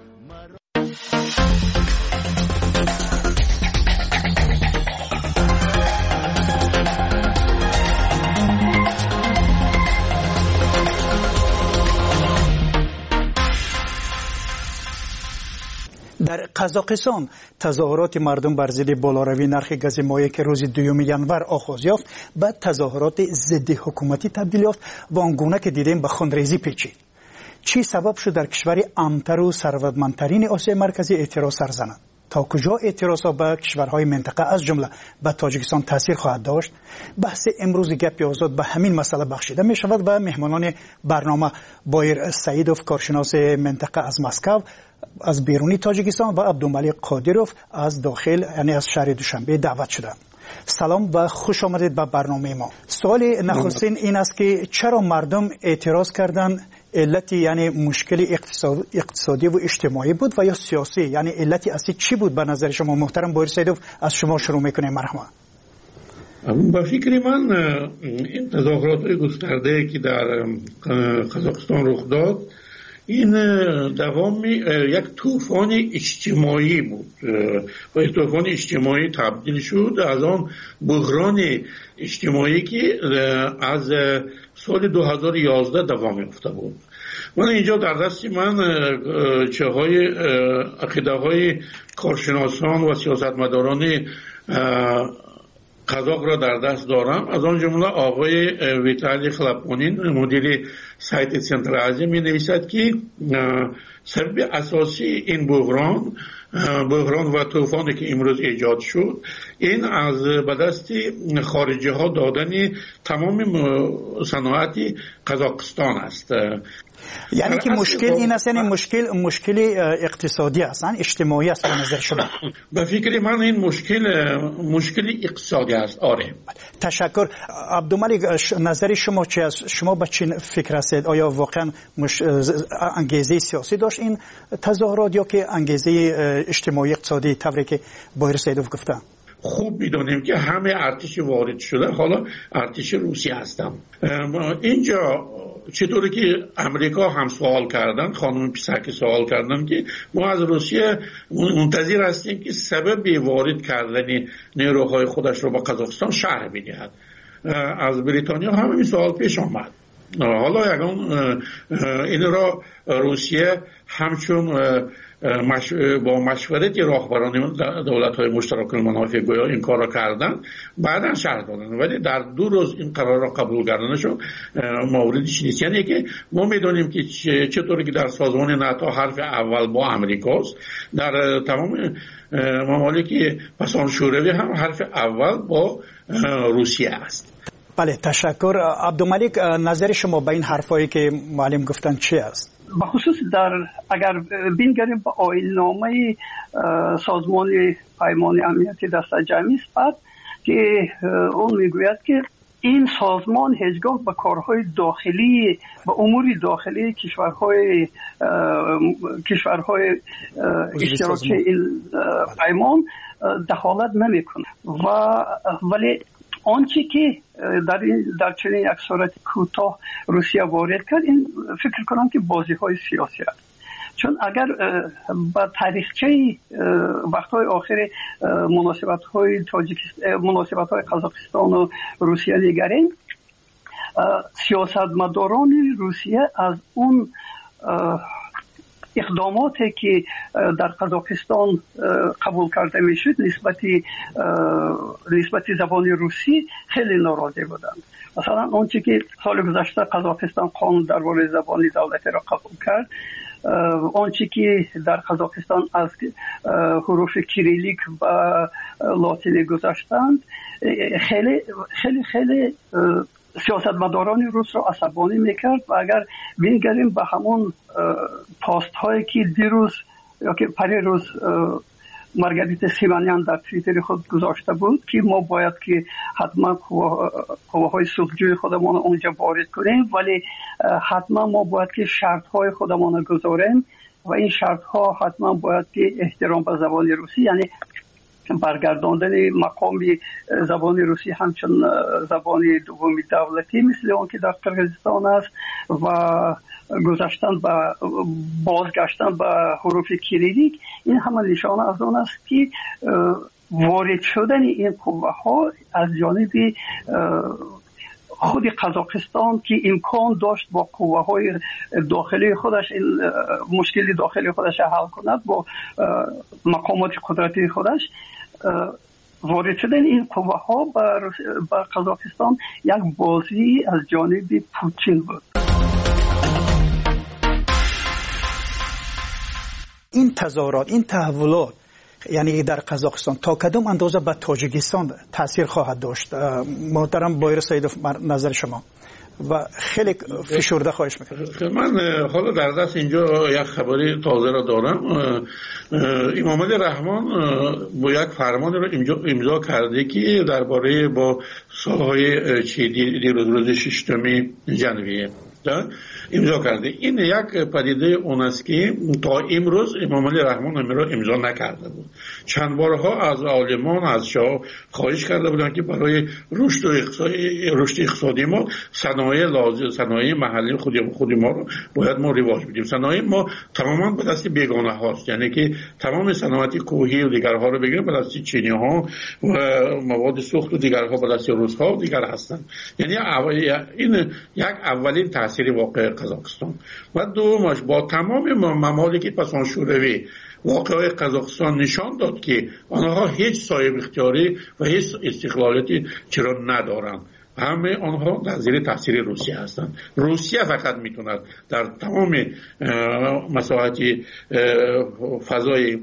در قزاقستان تظاهرات مردم بر ضد بالاروی نرخ گاز مایع که روز 2 ژانویه آغاز یافت به تظاهرات ضد حکومتی تبدیل یافت و آنگونه که دیدیم به خونریزی پیچید. چی سبب شد در کشور امتر و ثروتمندترین آسیای مرکزی اعتراض سر زند؟ تا کجا اعتراضها به کشورهای منطقه از جمله به تاجیکستان تاثیر خواهد داشت؟ بحث امروز گپ آزاد به همین مسئله بخشیده می شود و مهمانان برنامه بایر سعیدوف کارشناس منطقه از مسکو از بیرونی تاجیکستان و عبدالملک قادروف از داخل یعنی از شهر دوشنبه دعوت شدند. سلام و خوش آمدید به برنامه ما. سوال نخستین این است که چرا مردم اعتراض کردند؟ علتی یعنی مشکل اقتصادی و اجتماعی بود و یا سیاسی؟ یعنی علتی اصلی چی بود به نظر شما؟ محترم بایر سعیدوف از شما شروع میکنیم. مرحبا. با فکر من این تظاهرات گسترده که در قزاقستان رخ داد این دوام یک طوفان اجتماعی بود و این طوفان اجتماعی تبدیل شد از آن بحران اجتماعی که از سال 2011 دوام یافته بود. من اینجا در دست من عقیده های کارشناسان و سیاستمداران قزاق را در دست دارم. از آن جمله آقای ویتالی خلپونین مدیر سایت سنتر آزیا می نویسد که سبب اساسی این بحران و طوفانی که امروز ایجاد شد این از به دست خارجی ها دادن تمام صنایع قزاقستان است. یعنی که مشکل این است، یعنی مشکل اقتصادی است، اجتماعی است به نظر شما؟ به فکر من این مشکل اقتصادی است. آره. تشکر. عبدالملک نظر شما چی است؟ شما به چی فکر هستید؟ آیا واقعا انگیزه سیاسی داشت این تظاهرات یا که انگیزه اجتماعی اقتصادی طوری که بایر سعیدوف گفته؟ خوب میدونیم که همه ارتش وارد شده، حالا ارتش روسیه هستم. اینجا چطوری که امریکا هم سوال کردن، خانم پیسک سوال کردن که ما از روسیه منتظر هستیم که سبب وارد کردن نیروهای خودش رو به قزاقستان شرح بدهد. از بریتانیا همین سوال پیش آمد. حالا این را روسیه همچون با مشورت راهبران دولت‌های مشترک المنافع گویا این کار را کردن، بعدا شرح دادن، ولی در 2 روز این قرار را قبول کردنشون موردش نیست. یعنی که ما میدونیم که چطوری که در سازمان ناتو حرف اول با امریکاست، در تمام ممالک پسان شوروی هم حرف اول با روسیه است. بله، تشکر. عبدالملک، نظر شما به این حرفایی که معلم گفتن چی است؟ بخصوص اگر بینگریم با آیین‌نامه سازمان پیمان امنیتی دست جمعی است که اون میگوید که این سازمان هیچگاه به کارهای داخلی و امور داخلی کشورهای اشتراکی این پیمان دخالت نمیکنه ولی آنچه که در چنین یک صورت کوتاه روسیه وارد کرد، این فکر کنم که بازی های سیاسی است. چون اگر با تاریخچه وقتهای آخر مناسبت های قزاقستان و روسیه نگریم، سیاستمداران روسیه از اون اقداماتی که در قزاقستان قبول کرده میشد نسبت زبان روسی خیلی ناراضی بودند. مثلا آنچه که سال گذشته قزاقستان قانون درباره زبان دولتی را قبول کرد، آنچه که در قزاقستان از حروف کریلیک و لاتینی گذاشتند، خیلی خیلی خیلی سیاستمداران روس را عصبانی میکرد. و اگر بینگریم به همون پاست هایی که دیروز یا که پریروز مارگریتا سیمانیان در توییتر خود گذاشته بود که ما باید که حتما قواهای صلحجوی خودمان اونجا وارد کنیم، ولی حتما ما باید که شرط های خودمان گذاریم و این شرط ها حتما باید که احترام به زبان روسی، یعنی برگرداندن مقام زبان روسی همچون زبان دومی دولتی مثل اون که در قرقیزستان است و بازگشتن به حروف کریلیک، این همه نشانه از اون است که وارد شدن این قوه ها از جانب خود قزاقستان که امکان داشت با قوه های داخلی خودش این مشکل داخلی خودش حل کند، با مقامات قدرتی خودش وارد شدن این قوه ها بر قزاقستان یک بازی از جانب پوتین بود. این تظاهرات، این تحولات یعنی در قزاقستان تا کدام اندازه به تاجیکستان تاثیر خواهد داشت؟ محترم بایر سیدوف، نظر شما و خیلی فشرده خواهش میکنم. من حالا در دست اینجا یک خبری تازه را دارم. امام علی رحمان با یک فرمان را امضا کرده که درباره با سالهای روز 6 ژانویه امضا کرده. این یک پدیده اون است که تا امروز امام علی رحمان امضا نکرده بود. چند بارها از عالمان از شاه خواهش کرده بودند که برای رشد اقتصادی ما صنایع محلی خود ما رو باید ما رواج بدیم. صنایع ما تماما به دست بیگانه هاست، یعنی که تمام صنایع کوهی و دیگرها رو بگیریم به دست چینی ها و مواد سوخت و دیگرها به دست روس ها و دیگر هستند. یعنی این یک اولین تاثیر واقع قزاقستان. و دومش با تمام ممالک پسان شوروی واقعه قزاقستان نشان داد که آنها هیچ صاحب اختیاری و هیچ استقلالیتی چرا ندارند. همه آنها در زیر تاثیر روسیه هستند. روسیه فقط میتوند در تمام مساحت فضای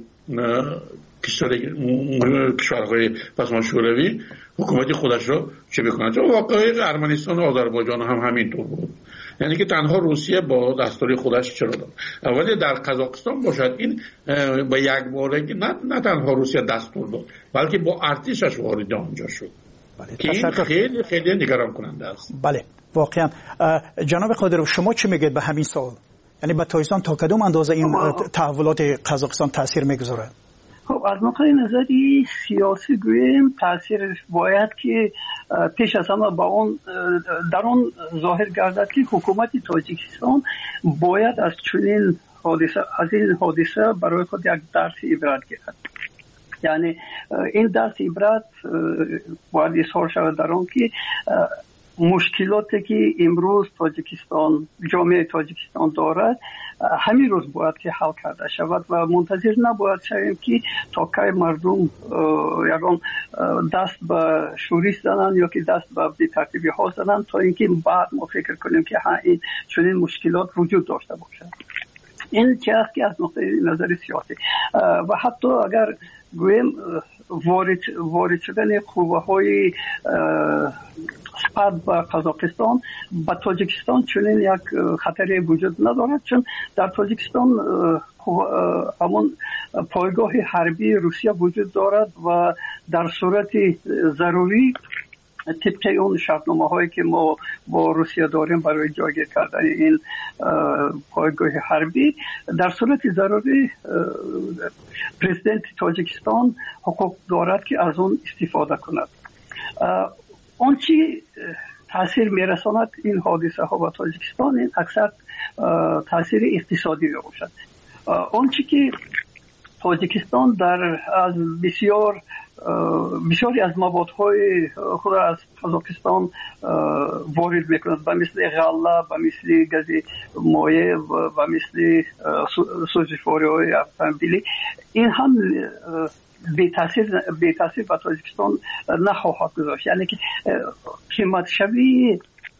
کشورهای پسان شوروی حکومت خودش را چه بکند. واقعه ارمنستان و آذربایجان هم همینطور بود، یعنی که تنها روسیه با دستور خودش چرا داد. ولی در قزاقستان باشد این با یک بارگی نه تنها روسیه دستور داد بلکه با ارتشش وارد آنجا شد. بله. که این خیلی خیلی نگران کننده است. بله واقعا. جناب قادرو، شما چی میگید به همین سوال؟ یعنی به تایستان تا کدام اندازه این تحولات قزاقستان تاثیر میگذاره؟ خب از نقطه نظری سیاسی گوییم تاثیر باید که پیش از همه با اون در اون ظاهر گردد که حکومت تاجیکستان باید از چنین حادثه برای خود یک درس عبرت گیرد. یعنی این درس عبرت باید اظهار شود در آن که مشکلاتی که امروز تاجیکستان جامعه تاجیکستان دارد همین روز باید که حل کرده شود و منتظر نباید شویم که تا کی مردم یگان دست به شورش زنند یا که دست به بی‌ترتیبی ها زنند تا اینکه بعد ما فکر کنیم که این چنین مشکلات وجود داشته باشد. این چیزی است که از نقطه نظر سیاسی و حتی اگر گویم وارد شدن قوه‌های سپاه به قزاقستان به تاجیکستان چنین یک خطری وجود ندارد، چون در تاجیکستان همون پایگاه حربی روسیه وجود دارد و در صورت ضروری طبق اون شرطنامه هایی که ما با روسیه داریم برای جایگیر کردن این پایگاه حربی در صورت ضروری پرزیدنت تاجیکستان حقوق دارد که از اون استفاده کند. اون چی تاثیر میرساند این حادثه ها به تاجیکستان این اکثر تاثیر اقتصادی باشد. اون چی که تاجیکستان در از بسیاری از موادهای خود از قزاقستان وارد میکند، به مثل غله، به مثل گاز مایع و به مثل سوزشواری های اتومبیلی، این هم بی تاثیر به تاجیکستان نخواهد گذاشت. یعنی که قیمت شوی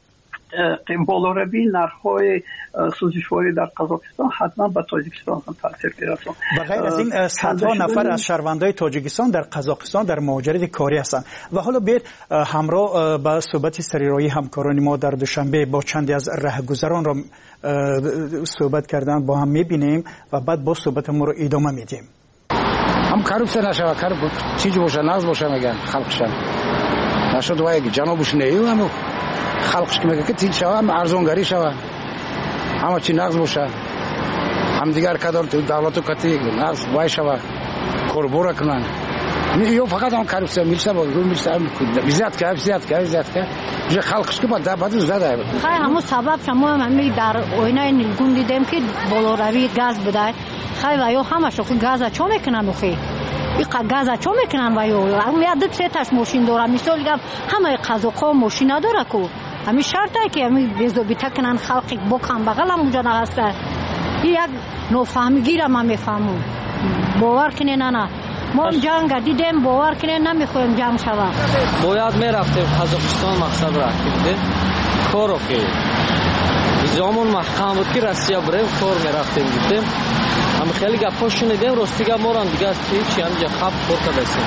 بالاروی نرخ‌های سوزشواری در قزاقستان حتما به تاجیکستان هم تاثیر می‌رساند. و غیر از این صدها نفر از شهروندان تاجیکستان در قزاقستان در مهاجرت کاری هستند. و حالا بیر همراه با صحبت سریرایی همکاران ما در دوشنبه با چندی از راهگذران را صحبت کردن با هم می‌بینیم و بعد با صحبت ما رو ادامه میدیم. هم کارپسه نشود، کارپ چیزی باشه، ناز باشه میگن خلقشان نشد و یک جنابش نیو خلقش که میگه که تیل شوه هم ارزونگری شوه همه چی نقض باشه هم دیگر کدار دولتو کتی نقض بای شوه کربورا کنن یا فقط هم کارپسه میلشه با روی میلشه زیاد که جه خلقش که بعد زده خیلی همون سبب شما همی در آینه نیلگون دیدیم که بالاروی گاز بده خیلی و یا همه شو گاز چون میکنن خیلی این گاز چون میکنن و یا هم یاد سه تاش ماشین داره مثال همه قزاق‌ها ماشین نداره کو همین شرطه که همین بیزوبیته کنن خلقی بکن بغل هم اونجا نهسته. این یک نفهمیگی را من میفهمم. باور کنین نه ما جنگ دیدیم باور کنین نمیخوایم جنگ شود. باید میرفتیم قزاقستان مقصد رفتیم کارو که نظامون محکم بود که روسیه بریم کار میرفتیم دیدیم هم خیلی گپا شنیدیم راستیگه ما را دیگه چی همینجا خب کار کردیم.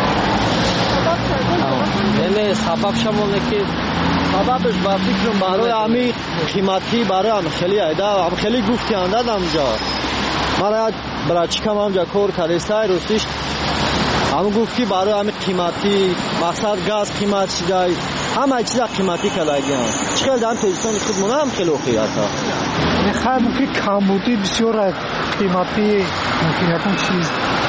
یعنی سبب شمونه که سببش با فکرم برای همین قیمتی برای هم خیلی ایده هم خیلی گفتی انداد همجا من برای چیکم همجا کار کرده سای روستیش هم گفتی برای همین قیمتی مقصد گاز قیمت شده همه چیزا قیمتی کلاگی هم چقدر در تاجیکستان خود منو هم خیلی خوبی هستا خیلی ممکن کمبودی بسیار قیمتی ممکن یکم چیز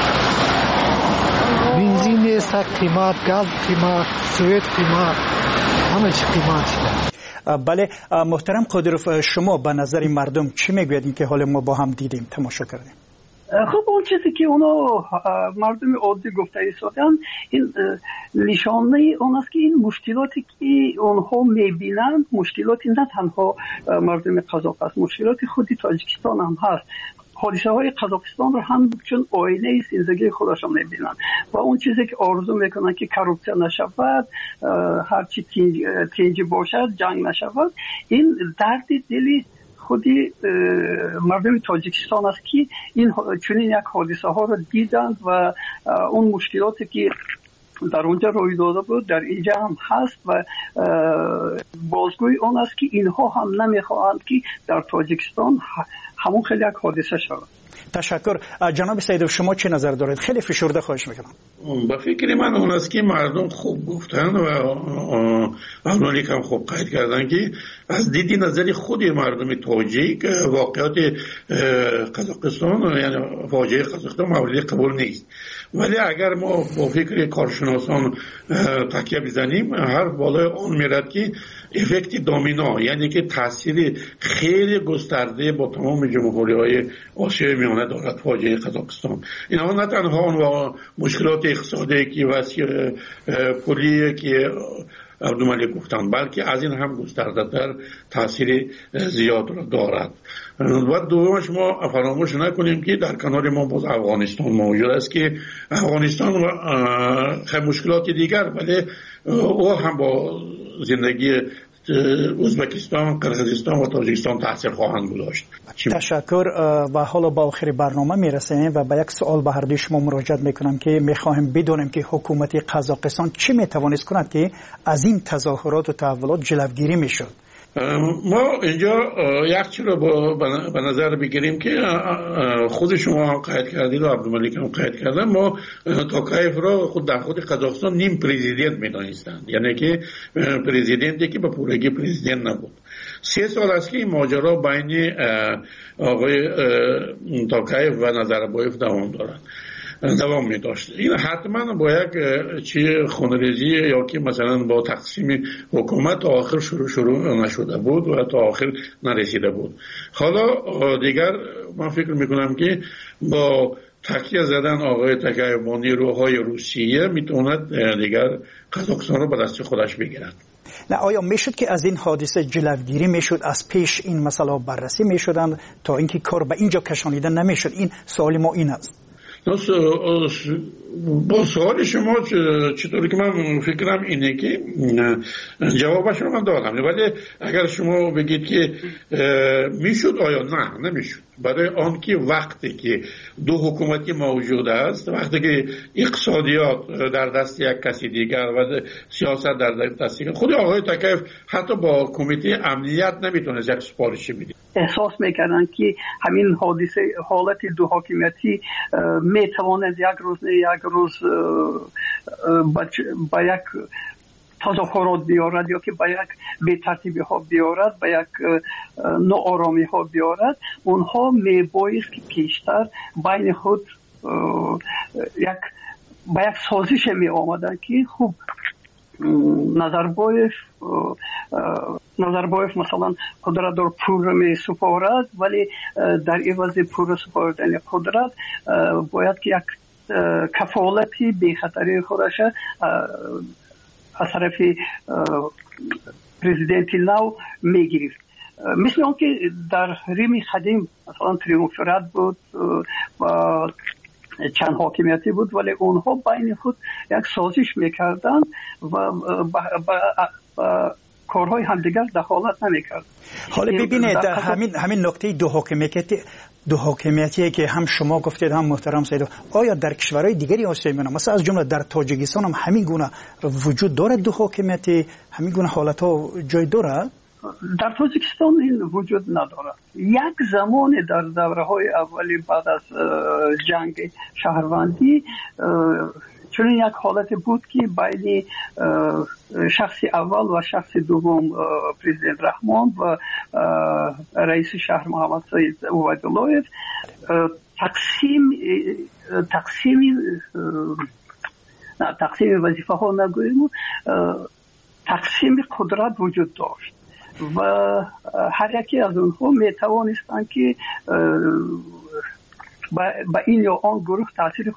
بنزین نیست قیمت گاز قیمت سویت قیمت همه چی قیمت شده. بله محترم قادروف شما به نظر مردم چی میگویید که حال ما با هم دیدیم تماشا کردیم؟ خب اون چیزی که اونا مردم عادی گفته ایستادن این نشانه اون است که این مشکلاتی که اونها میبینند مشکلاتی نه تنها مردم قزاق است مشکلات خودی تاجیکستان هم هست. حادثه های قزاقستان رو هم چون آینه زندگی خودشان میبینن و اون چیزی که آرزو میکنن که کروپسیا نشود هرچی تنجی باشد جنگ نشود این درد دلی خودی مردم تاجیکستان است که این چنین یک حادثه ها رو دیدند و اون مشکلاتی که در اونجا روی داده بود در اینجا هم هست و بازگوی اون است که اینها هم نمیخواهند که در تاجیکستان همون خیلی یک حادثه شود. تشکر. جناب سیدوف شما چه نظر دارید؟ خیلی فشرده خواهش میکنم. با فکر من اون است که مردم خوب گفتن و اونانی که هم خوب قید کردن که از دیدی نظری خود مردم تاجیک واقعات قزاقستان یعنی فاجعه قزاقستان مورد قبول نیست ولی اگر ما با فکر کارشناسان تکیه بزنیم حرف بالای آن میرد که افکت دامینو، یعنی که تاثیر خیلی گسترده با تمام جمهوری‌های آسیای میانه دارد فاجعه قزاقستان. اینها نه تنها مشکلات اقتصادی که وسیع پولی که عبدالملک گفتند، بلکه از این هم گسترده‌تر تاثیر زیاد را دارد. و دومش ما فراموش نکنیم که در کنار ما باز افغانستان موجود است که افغانستان خیلی مشکلات دیگر، ولی او هم با زندگی ازبکستان، قرقیزستان و تاجیکستان تاثیر خواهند گذاشت. تشکر. و حالا با آخر برنامه میرسیم و به یک سوال به هر دوی شما مراجعه میکنم که میخواهیم بدونیم که حکومت قزاقستان چی میتوانست کند که از این تظاهرات و تحولات جلوگیری میشد. ما اینجا یک چیز رو به نظر بگیریم که خود شما هم قید کردید و عبدالملک هم قید کردن. ما توکایف را خود در خود قزاقستان نیم پرزیدنت میدانستند، یعنی که پرزیدنتی که به پورگی پرزیدنت نبود. 3 سال است که این ماجرا بین آقای توکایف و نظربایف دوام می داشت. این حتما با یک چی خونریزی یا که مثلا با تقسیم حکومت تا آخر شروع نشده بود و تا آخر نرسیده بود. حالا دیگر من فکر میکنم که با تکیه زدن آقای توکایف با نیروهای روسیه میتواند دیگر قزاقستان رو به دست خودش بگیرد. نه آیا میشد که از این حادثه جلوگیری میشد، از پیش این مسئله بررسی میشدند تا اینکه کار به اینجا کشانیده نمیشد؟ این سوال ما این است. با سوال شما چطوری که من فکرم اینه که جوابش رو من دادم، ولی اگر شما بگید که میشد، آیا نه نمیشد. برای آن که وقتی که دو حکومتی موجود است، وقتی که اقتصادیات در دست یک کسی دیگر و سیاست در دست دیگر، خود آقای توکایف حتی با کمیته امنیت نمیتونست یک سفارشی بده. احساس میکردن که همین حادثه حالت دو حاکمیتی میتواند یک روز با یک تظاهرات بیارد یا که با یک بی‌ترتیبی ها بیارد، با یک ناآرامی ها بیارد. اونها میبایست که پیشتر بین خود با یک سازش می آمدن که خوب نظربایف مثلا قدرت در پور می سپارد، ولی در عوض پور سپاردن قدرت باید که یک کفالتی بی خطری خودش از طرف پرزیدنت نو میگیرید. مثل اون که در ریم قدیم مثلا تریومفرات بود و چند حاکمیتی بود، ولی اونها بین خود یک سازش میکردن و کارهای همدیگر دخالت نمیکرد. حالا ببینید همین نکته دو حاکمیتی که هم شما گفتید هم محترم سید، آیا در کشورهای دیگری آسیایی مثلا از جمله در تاجیکستان هم همین گونه وجود دارد؟ دو حاکمیتی همین گونه حالت ها جای دارد؟ در تاجیکستان این وجود ندارد. یک زمان در دوره های اولی بعد از جنگ شهروندی چون یک حالت بود که بین شخص اول و شخص دوم پرزیدنت رحمان و رئیس شهر محمد سید عبیدالله تقسیم وظیفه ها نگوییم، تقسیم قدرت وجود داشت و هر یکی از اونها می توانستند که با این یا آن گروه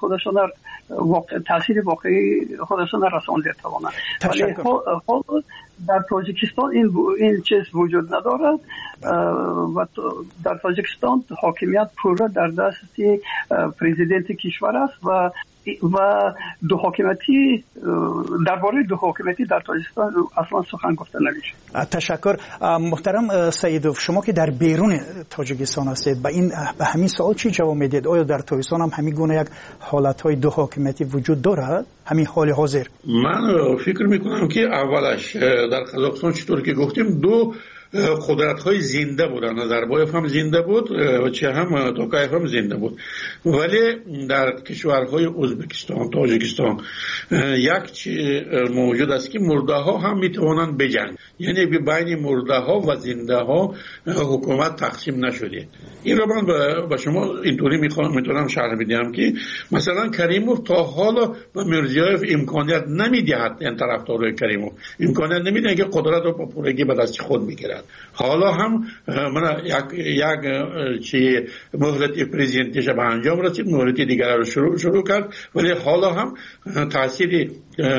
تاثیر واقعی خودشان رسانده توانند. ولی در تاجیکستان این چیز وجود ندارد و در تاجیکستان حاکمیت پورا در دست پرزیدنت کشور است و دو حاکمیتی درباره دو حاکمیتی در تاجیکستان اصلا سخن گفته نمیشه. تشکر. محترم سیدوف، شما که در بیرون تاجیکستان هستید به همین سوال چی جواب میدید؟ آیا در تاجیکستان هم همین گونه یک حالتهای دو حاکمیتی وجود دارد همین حال حاضر؟ من فکر میکنم که اولش در قزاقستان چطور که گفتیم دو قدرت های زنده بودن. نظربایف هم زنده بود و چه هم توکایف هم زنده بود، ولی در کشورهای ازبکستان، تاجیکستان یک چیز موجود است که مرده ها هم میتوانند بجنگند، یعنی بین مرده ها و زنده ها حکومت تقسیم نشده. این را من به شما اینطوری میتونم شرح بدم که مثلا کریموف تا حالا به میرزیایف امکانیت نمیدهد، این طرفدارای کریموف امکانیت نمیدهد که قدرت رو با پورگی به دست خود میگیرد. حالا هم من یک مهلت پرزیدنتیش به انجام رسید، مهلت دیگر رو شروع کرد، ولی حالا هم تاثیر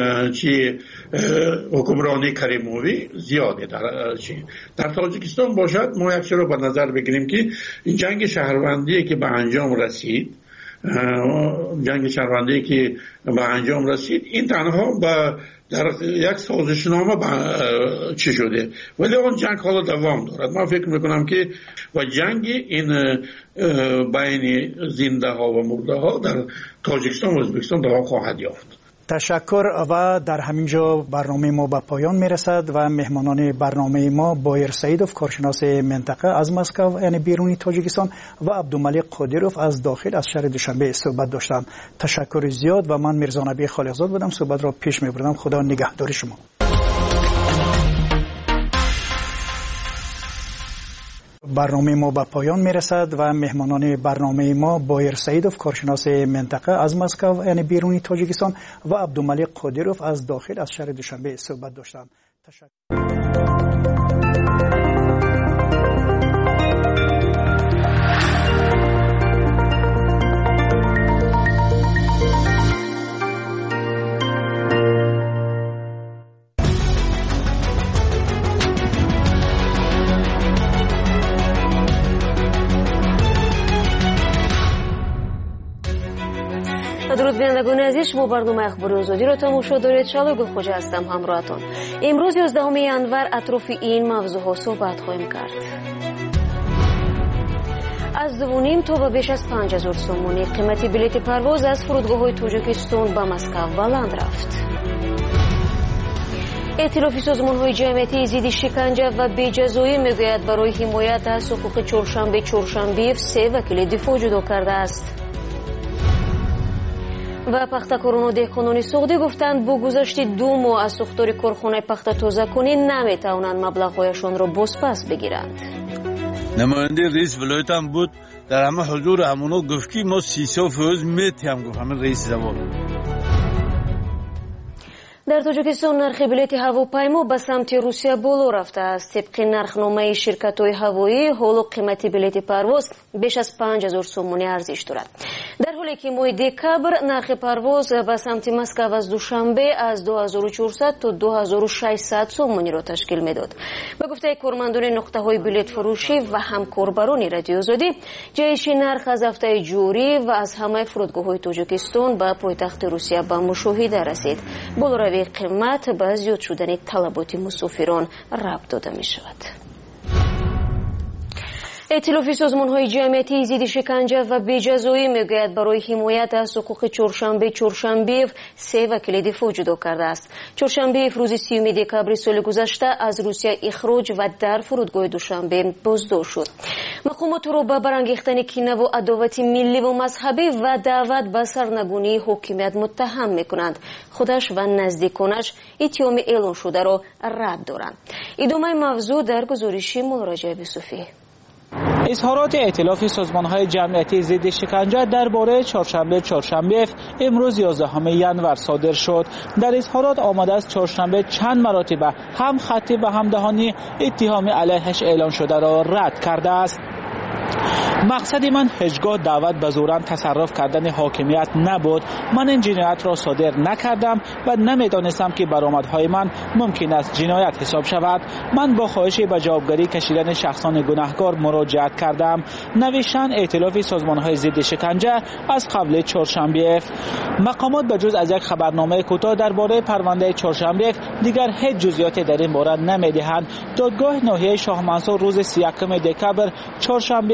حکمرانی کریموفی زیاده در تاجیکستان باشد. ما یک رو به نظر بگیریم که این جنگ شهروندی که به انجام رسید، این تنها در یک سازشنامه چی شده، ولی اون جنگ حالا دوام دارد. من فکر میکنم که و جنگ این بین زنده ها و مرده ها در تاجیکستان و ازبکستان دوام خواهد یافت. تشکر. و در همینجا برنامه ما به پایان میرسد و مهمانان برنامه ما بایر سعیدوف کارشناس منطقه از مسکو یعنی بیرونی تاجیکستان و عبدالملک قادروف از داخل از شهر دوشنبه صحبت داشتند. تشکر زیاد و من میرزا نبی خالقزاد بودم، صحبت را پیش میبردم. خدا نگهدار شما. برنامه ما به پایان میرسد و مهمانان برنامه ما بایر سعیدوف کارشناس منطقه از مسکو یعنی بیرونی تاجیکستان و عبدالملک قادروف از داخل از شهر دوشنبه صحبت داشتند. تشکر. درود بینندگان عزیز، شما برنامه اخبار آزادی را تماشا دارید. شالو گلخوجه هستم همراهتان. امروز 11 ینور اطراف این موضوعها صحبت خواهیم کرد. از 2.5 تا به بیش از 5000 سومونی قیمت بلیط پرواز از فرودگاه‌های تاجیکستان به مسکو بلند رفت. ائتلاف سازمان‌های جمعیتی ضد شکنجه و بی‌جزایی میگوید برای حمایت از حقوق چهارشنبه 3 وکیل دفاع جدا کرده است. و پختکاران و دهقانان سعودی گفتند با گذشت 2 ماه از ساختار کارخانه پخت تازه‌کنی نمیتوانند مبلغ‌هایشان را بازپس بگیرند. نماینده رئیس ولایت هم بود، در همه حضور همونا گفت که ما 30% میتیم، گفت همه رئیس زبان. در تاجیکستان نرخ بلیط هواپیما به سمت روسیه بالا رفته است. طبق نرخنامه شرکت‌های هوایی حالا قیمت بلیط پرواز بیش از 5000 سومونی ارزش دارد. در حالی که ماه دکبر نرخ پرواز به سمت مسکو از دوشنبه از 2400 تا 2600 سومونی را تشکیل میداد. به گفته کارمندان نقطه‌های بلیط فروشی و همکاربران رادیو آزادی، جهش نرخ از هفته جوری و از همه فرودگاه‌های تاجیکستان به پایتخت روسیه به مشاهده رسید. بالاروی قیمت به زیاد شدن طلبات مسافران ربط داده می شود. ائتلاف سازمان‌های جمعیتی ضد شکنجه و بی‌جزایی میگوید برای حمایت از حقوق چهارشنبه 3 وکیل دفاع جدا کرده است. چهارشنبه روز 30 دکبر سال گذشته از روسیه اخراج و در فرودگاه دوشنبه بازداشت شد. مقامات را به برانگیختن کینه و عداوت ملی و مذهبی و دعوت به سرنگونی حاکمیت متهم میکنند. خودش و نزدیکانش اتهام اعلام شده را رد دارند. ادامه موضوع در گزارش مراجعه یوسفی. اظهارات ائتلاف سازمان‌های جمعیتی ضد شکنجه درباره چهارشنبه امروز 11 ینور صادر شد. در اظهارات آمده است چهارشنبه چند مراتب هم خطی و هم دهانی اتهام علیهش اعلان شده را رد کرده است. مقصد من هیچگاه دعوت به زورن تصرف کردن حاکمیت نبود. من این جنایت را صادر نکردم و نمیدانستم که برآمدهای من ممکن است جنایت حساب شود. من با خواهش به جوابگری کشیدن شخصان گناهکار مراجعت کردم. نوشتن ائتلاف سازمان‌های ضد شکنجه از قبل چهارشنبه. مقامات به جز از یک خبرنامه کوتاه درباره پرونده چهارشنبه دیگر هیچ جزئیاتی در این باره نمیدهند. دادگاه ناحیه شاه منصور روز 31 دکبر چهارشنبه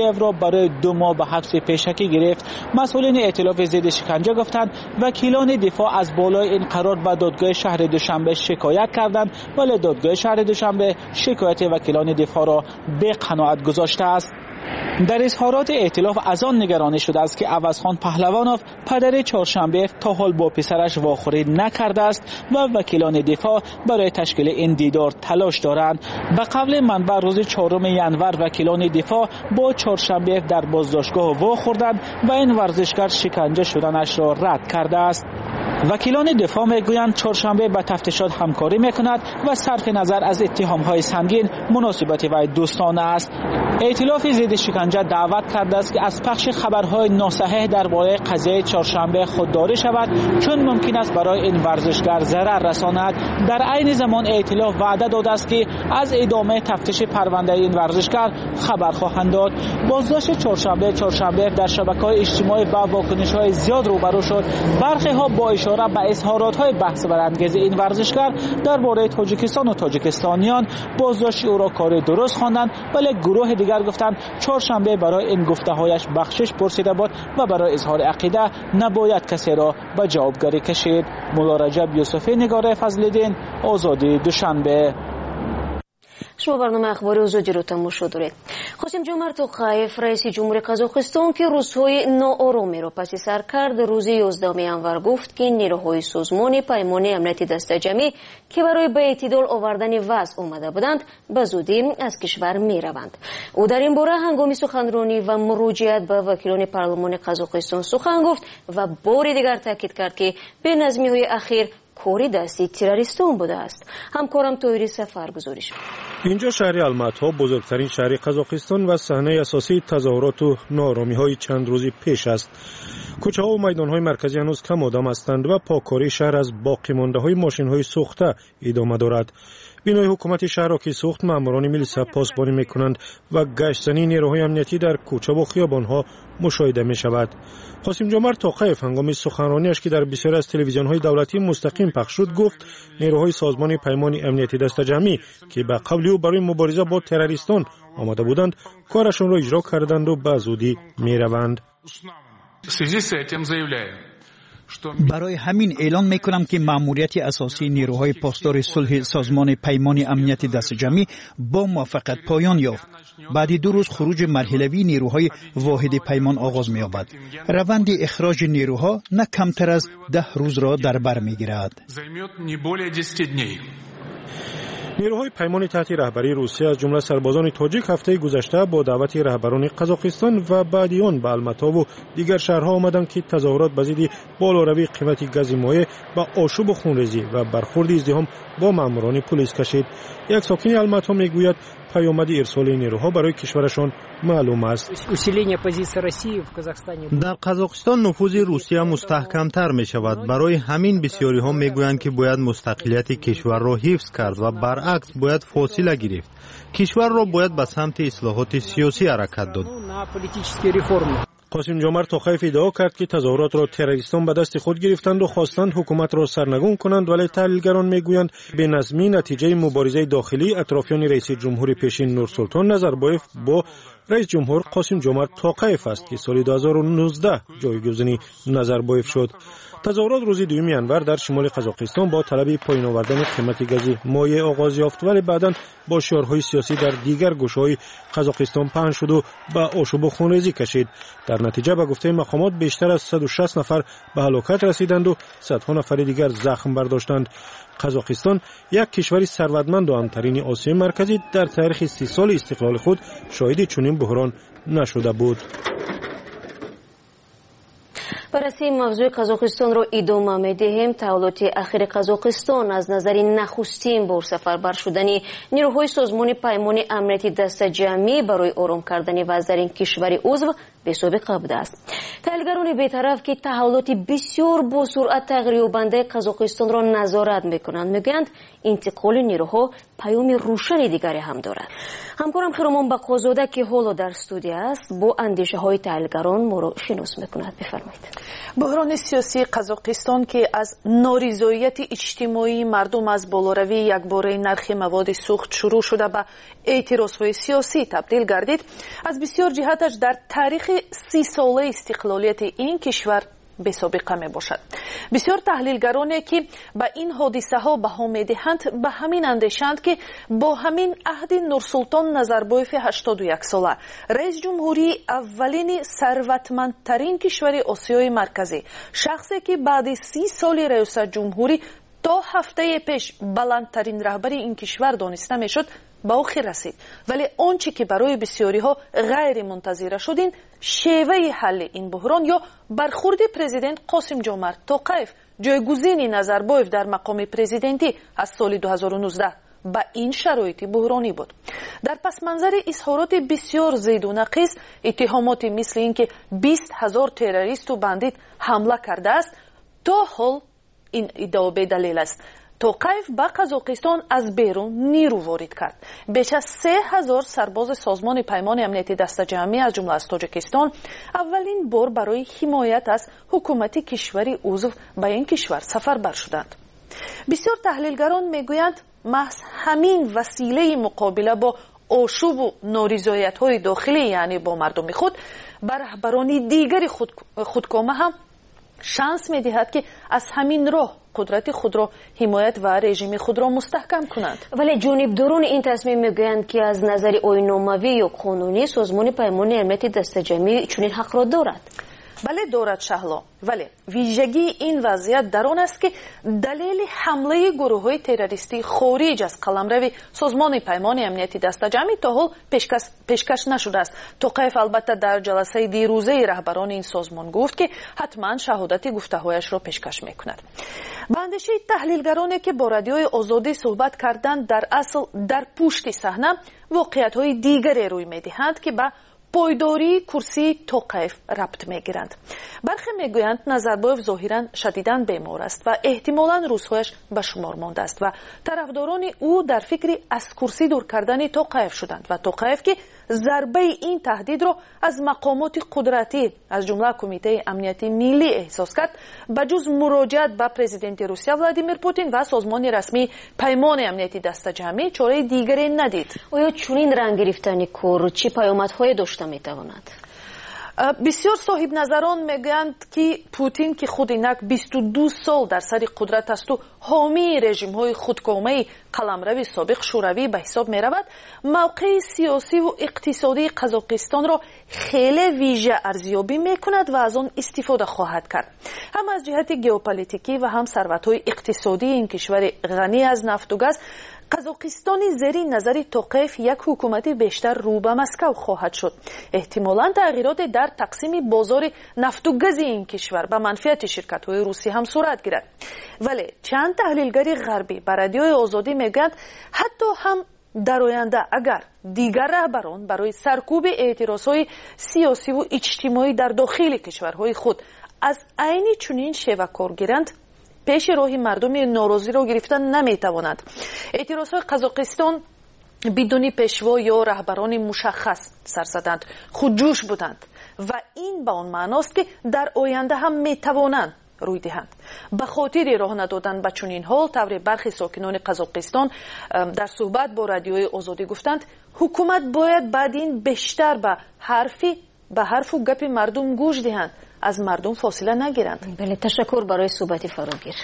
کیف را برای 2 ماه به حبس پیشکی گرفت. مسئولین ائتلاف ضد شکنجه گفتند وکیلان دفاع از بالای این قرار به دادگاه شهر دوشنبه شکایت کردند، ولی دادگاه شهر دوشنبه شکایت وکیلان دفاع را به قناعت گذاشته است. در اظهارات ائتلاف از آن نگرانی شده است که عوضخان پهلوانوف پدر چهارشنبه تا حال با پسرش واخوری نکرده است و وکیلان دفاع برای تشکیل این دیدار تلاش دارند. به قول منبع روز 4 ژانویه وکیلان دفاع با چهارشنبه در بازداشتگاه واخوردند و این ورزشکار شکنجه شدنش را رد کرده است. وکیلان دفاع میگویند چهارشنبه به تفتیشات همکاری میکند و صرف نظر از اتهامهای سنگین مناسبت وی دوستانه است. ائتلاف ضد شکنجه دعوت کرده است که از پخش خبرهای ناصحیح درباره قضیه چهارشنبه خودداری شود، چون ممکن است برای این ورزشکار ضرر رساند. در عین زمان ائتلاف وعده داده است که از ادامه تفتیش پرونده این ورزشکار خبر خواهند داد. بازداشت چهارشنبه در شبکه‌های اجتماعی با واکنش‌های زیاد روبرو شد. برخی ها با اشاره به اظهارات‌های بحث برانگیز این ورزشکار درباره تاجیکستان و تاجیکستانیان بازداشت او را کار درست خواندند، ولی گروه دیگر گفتند چهارشنبه برای این گفته‌هایش بخشش پرسیده بود و برای اظهار عقیده نباید کسی را به جوابگری کشید. مولا رجب یوسفی، نگار فضل‌الدین، آزادی دوشنبه. شما برنامه اخباری اوزودی رو تماشا دارید. قاسم جمعت توقیف رئیس جمهوری قزاقستان که روزهای ناآرامی را پس سر کرد روز 11 ژانویه گفت که نیروهای سازمان پیمان امنیتی دسته‌جمعی که برای به اعتدال آوردن وضع آمده بودند به زودی از کشور می روند. او در این باره هنگام سخنرانی و مراجعت به وکیلان پارلمان قزاقستان سخن گفت و بار دیگر تاکید کرد که به نظمی‌های اخیر کاری دستی تروریستان بوده است. همکارم تویری سفر گزارش. اینجا شهر الماتا بزرگترین شهر قزاقستان و صحنه اساسی تظاهرات و ناآرامی‌های چند روزی پیش است. کوچه‌ها و میدان‌های مرکزی هنوز کم آدم هستند و پاککاری شهر از باقی مانده‌های ماشین‌های سوخته ادامه دارد. بینای حکومت شهر را که سوخت، ماموران میلیسا پاسبانی میکنند و گشتنی نیروهای امنیتی در کوچه و خیابان‌ها مشاهده می شود. قاسم جمعت توقیف هنگام سخنرانیش که در بسیاری از تلویزیون‌های دولتی مستقیم پخش شد گفت نیروهای سازمان پیمان امنیتی دسته‌جمعی که به قبل او برای مبارزه با تروریستان آمده بودند کارشون را اجرا کردند و به زودی میروند. برای همین اعلان میکنم که مأموریت اساسی نیروهای پاسدار صلح سازمان پیمان امنیت دسته‌جمعی با موفقیت پایان یافت. بعد 2 روز خروج مرحله‌ای نیروهای واحد پیمان آغاز می‌یابد. روند اخراج نیروها نه کمتر از 10 روز را در بر می‌گیرد. نیروهای پیمان تحت رهبری روسیه از جمله سربازان تاجیک هفته گذشته با دعوت رهبران قزاقستان و بعد آن به الماتا و دیگر شهرها آمدند که تظاهرات به ضد بالاروی قیمت گاز مایع با آشوب و خونریزی و برخورد ازدحام با ماموران پلیس کشید. یک ساکن الماتا میگوید پیامد ارسال نیروها برای کشورشان معلوم است. در قزاقستان نفوذ روسیه مستحکم‌تر می شود. برای همین بسیاری ها می گویند که باید مستقلیت کشور را حفظ کرد و برعکس باید فاصله گرفت. کشور را باید به سمت اصلاحات سیاسی حرکت داد. قاسم جمعت توقیف ادعا کرد که تظاهرات را تروریستان به دست خود گرفتند و خواستند حکومت را سرنگون کنند، ولی تحلیلگران میگویند به نظمی نتیجه مبارزه داخلی اطرافیان رئیس جمهور پیشین نورسلطان نظربایف با رئیس جمهور قاسم جمعت توقیف است که سال 2019 جایگزین نظربایف شد. تظاهرات روز 2 ژانویه در شمال قزاقستان با طلب پایین آوردن قیمت گاز مایع آغاز یافت، ولی بعداً با شعارهای سیاسی در دیگر گوشه‌های قزاقستان پهن شد و به آشوب و خونریزی کشید. در نتیجه به گفته مقامات بیشتر از 160 نفر به هلاکت رسیدند و صدها نفر دیگر زخم برداشتند. قزاقستان یک کشور ثروتمند و امترین آسیای مرکزی در تاریخ 30 سال استقلال خود شاهد چنین بحران نشده بود. بررسی موضوع قزاقستان را ادامه می‌دهیم. تحولات اخیر قزاقستان از نظر نخستین بار سفربر شدن نیروهای سازمان پیمان امنیتی دسته‌جمعی برای آرام کردن وضع در این کشور عضو به سابقه بوده است. تحلیلگران بی‌طرف که تحولات بسیار با سرعت تغییر یابنده قزاقستان را نظارت می‌کنند می‌گویند انتقال نیروها پیام روشن دیگری هم دارد. همکارم خیرامان بقازاده که حالا در استودیو است با اندیشه های تحلیلگران ما را شناس میکند. بفرمایید. بحران سیاسی قزاقستان که از نارضایتی اجتماعی مردم از بالاروی یکباره نرخ مواد سوخت شروع شده به اعتراضهای سیاسی تبدیل گردید، از بسیار جهتش در تاریخ 30 ساله استقلالیت این کشور به سابقه می باشد. بسیار تحلیلگرانی که به این حادثه ها بها می دهند به همین اندیشند که با همین عهد نورسولطان نظربایف 81 ساله رئیس جمهوری اولین ثروتمندترین کشور آسیای مرکزی، شخصی که بعد 30 سال ریاست جمهوری تا هفته پیش بلندترین رهبری این کشور دانسته می شد، به آخر رسید. ولی آنچه که برای بسیاری ها غیر منتظره شد این شیوه حل این بحران یا برخورد پرزیدنت قاسم جمعت توقیف جایگزین نظربایف در مقام پرزیدنتی از سال 2019 به این شرایط بحرانی بود. در پس منظر اظهارات بسیار زید و نقیص، اتهامات مثل اینکه 20,000 تروریست و بندیت حمله کرده است، تا حال این ادعا به دلیل است. توقیف به قزاقستان از بیرون نیرو وارد کرد. بیش از 3,000 سرباز سازمان پیمان امنیتی دسته‌جمعی از جمله از تاجیکستان اولین بار برای حمایت از حکومت کشوری عضو به این کشور سفربر شدند. بسیار تحلیلگران میگویند محض همین وسیله مقابله با آشوب و نارضایت‌های داخلی، یعنی با مردم خود، بر رهبران دیگری خودکامه هم شانس می‌دهد که از همین راه قدرت خود را حمایت و رژیم خود را مستحکم کنند. ولی جانبداران این تصمیم میگویند که از نظر آیین‌ناموی یا قانونی سازمان پیمان امنیتی دسته‌جمعی چنین حق را دارد. بله دارد شهلا، ولی ویژگی این وضعیت در آن است که دلیل حمله گروه‌های تروریستی خارج از قلمرو سازمان پیمان امنیتی دسته‌جمعی تا حال پیشکش نشده است. توقیف البته در جلسه دیروزه رهبران این سازمان گفت که حتما شهادت گفته‌هایش را پیشکش می‌کند. به اندیشه تحلیلگرانی که با رادیوی آزادی صحبت کردند، در اصل در پشت صحنه واقعیت‌های دیگری روی می‌دهند که به پایداری کرسی توقیف ربط میگیرند. برخی میگویند نظربایف ظاهرا شدیداً بیمار است و احتمالاً روزهایش به شمار مانده است و طرفداران او در فکر از کرسی دور کردن توقیف شدند و توقیف که ضربه این تهدید را از مقامات قدرتی از جمله کمیته امنیتی ملی احساس کرد، به جز مراجعت به پرزیدنت روسیه ولادیمیر پوتین و سازمان رسمی پیمان امنیتی دسته‌جمعی چاره دیگری ندید. آیا چنین رنگ گرفتن کار چه پیامدهای داشته میتواند؟ بسیار صاحب نظران میگویند که پوتین که خود اینک 22 سال در سر قدرت است و حامی رژیم‌های خودکامه قلمرو سابق شوروی به حساب می‌رود، موقع سیاسی و اقتصادی قزاقستان را خیلی ویژه ارزیابی می‌کند و از آن استفاده خواهد کرد. هم از جهت ژئوپلیتیکی و هم ثروت‌های اقتصادی این کشور غنی از نفت و گاز، قزاقستان زیر نظر توقیف یک حکومت بیشتر رو به مسکو خواهد شد. احتمالاً تغییرات در تقسیم بازار نفت و گاز این کشور به منفعت شرکت‌های روسی هم صورت گیرد. ولی چند تحلیلگر غربی بر رادیوی آزادی میگویند حتی هم در آینده اگر دیگر رهبران برای سرکوب اعتراضهای سیاسی و اجتماعی در داخل کشورهای خود از عین چنین شیوه کار گیرند، پیش راهی مردم ناراضی را گرفتن نمیتواند. اعتراضهای قزاقستان بدون پیشوا یا رهبران مشخص سر زدند، خودجوش بودند و این به آن معناست که در آینده هم میتوانند روی دهند. به خاطر راه ندادن به چنین حال، طور برخی ساکنان قزاقستان در صحبت با رادیوی آزادی گفتند حکومت باید بعد این بیشتر به حرف و گپ مردم گوش دهند، از مردم فاصله نگیرند. بله، تشکر برای صحبت فراگیر.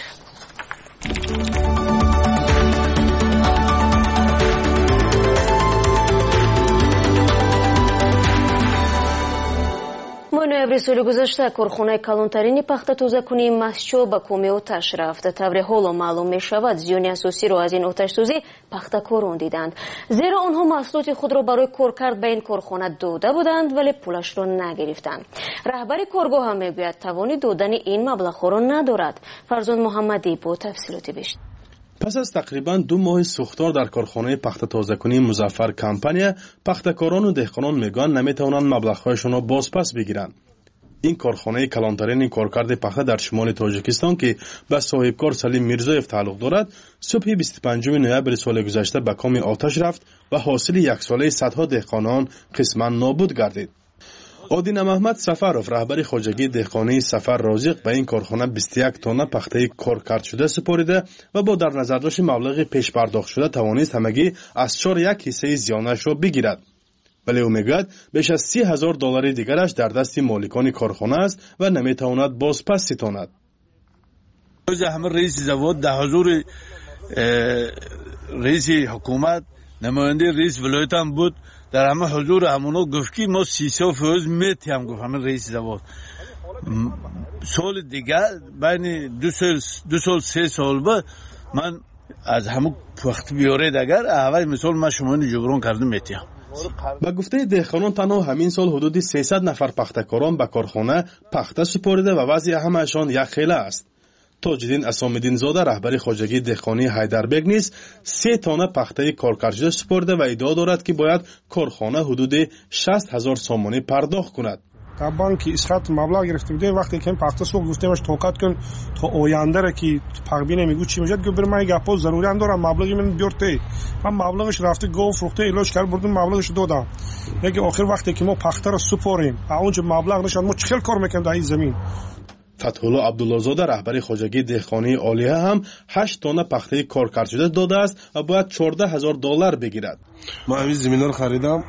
ماه نوامبر سال گذشته کارخانه کلانترین پخته‌تازه‌کنی مسچو به کومی آتش رفت. طور حالا معلوم می شود زیان اساسی را از این آتش سوزی پخته‌کاران دیدند، زیرا آنها محصولات خود را برای کارکرد به این کارخانه داده بودند ولی پولش را نگرفتند. رهبر کارگاه هم میگوید توان دادن این مبلغ را ندارد. فرزاد محمدی با تفصیلات بیشتر. پس از تقریباً 2 ماه سوختار در کارخانه پخته تازه‌کنی مظفر کمپانی، پخته‌کاران و دهقانان میگن نمیتوانند مبلغ‌هایشان را بازپس بگیرند. این کارخانه کلانترین کارکرد پخته در شمال تاجیکستان که به صاحبکار سلیم میرزایف تعلق دارد صبح 25 نوامبر سال گذشته به کام آتش رفت و حاصل یک ساله صدها دهقانان قسما نابود گردید. آدینه محمد سفروف رهبر خواجگی دهقانی سفر رازق به این کارخانه 21 تانه پخته کارکرد شده سپاریده و با در نظر داشت مبلغ پیش پرداخت شده توانست همگی از 4.1 حصه زیانش را بگیرد. ولی او میگوید بیش از $30,000 دیگرش در دست مالکان کارخانه است و نمیتواند بازپس ستاند. همه رئیس زواد ده حضور رئیس حکومت نماینده رئیس ولایت هم بود، در همه حضور همونو گفت که ما 30% میتیم گفت همه رئیس زواد. سال دیگه بین 2 سال 3 سال بعد من از همون وقت بیاره دیگر اول مثال من شما جبران کردم میتیم. به گفته دهقانان تنها همین سال حدود 300 نفر پخته‌کاران به کارخانه پخته سپاریده و وضع همه‌شان یک خیله است. تاج‌الدین اسام‌الدین زاده رهبر خواجگی دهقانی حیدربگ نیز 3 تانه پخته کارکرد شده سپارده و ادعا دارد که باید کارخانه حدود 60,000 سامانه پرداخت کند. در بانک اسخات مبلغ گرفته بوده، وقتی که پخته سوخت گفتمش توقعات کن تا آینده را که تقبیل میگو چی میشه، گفت من گپا ضروری هم دارم مبلغی من بیارته. من مبلغش رفته گفت فروخته علاج کرد بردم مبلغش دادم. دیگه آخر وقتی که ما پخته را سپاریم اونجا مبلغ نشد ما چخیل کار میکنیم در این زمین. فتح‌الله عبدالله‌زاده رهبر خواجگی دهقانی عالیه هم 8 تانه پخته کارکرد شده داده است و باید $14,000 بگیرد. ما همین زمین رو خریدم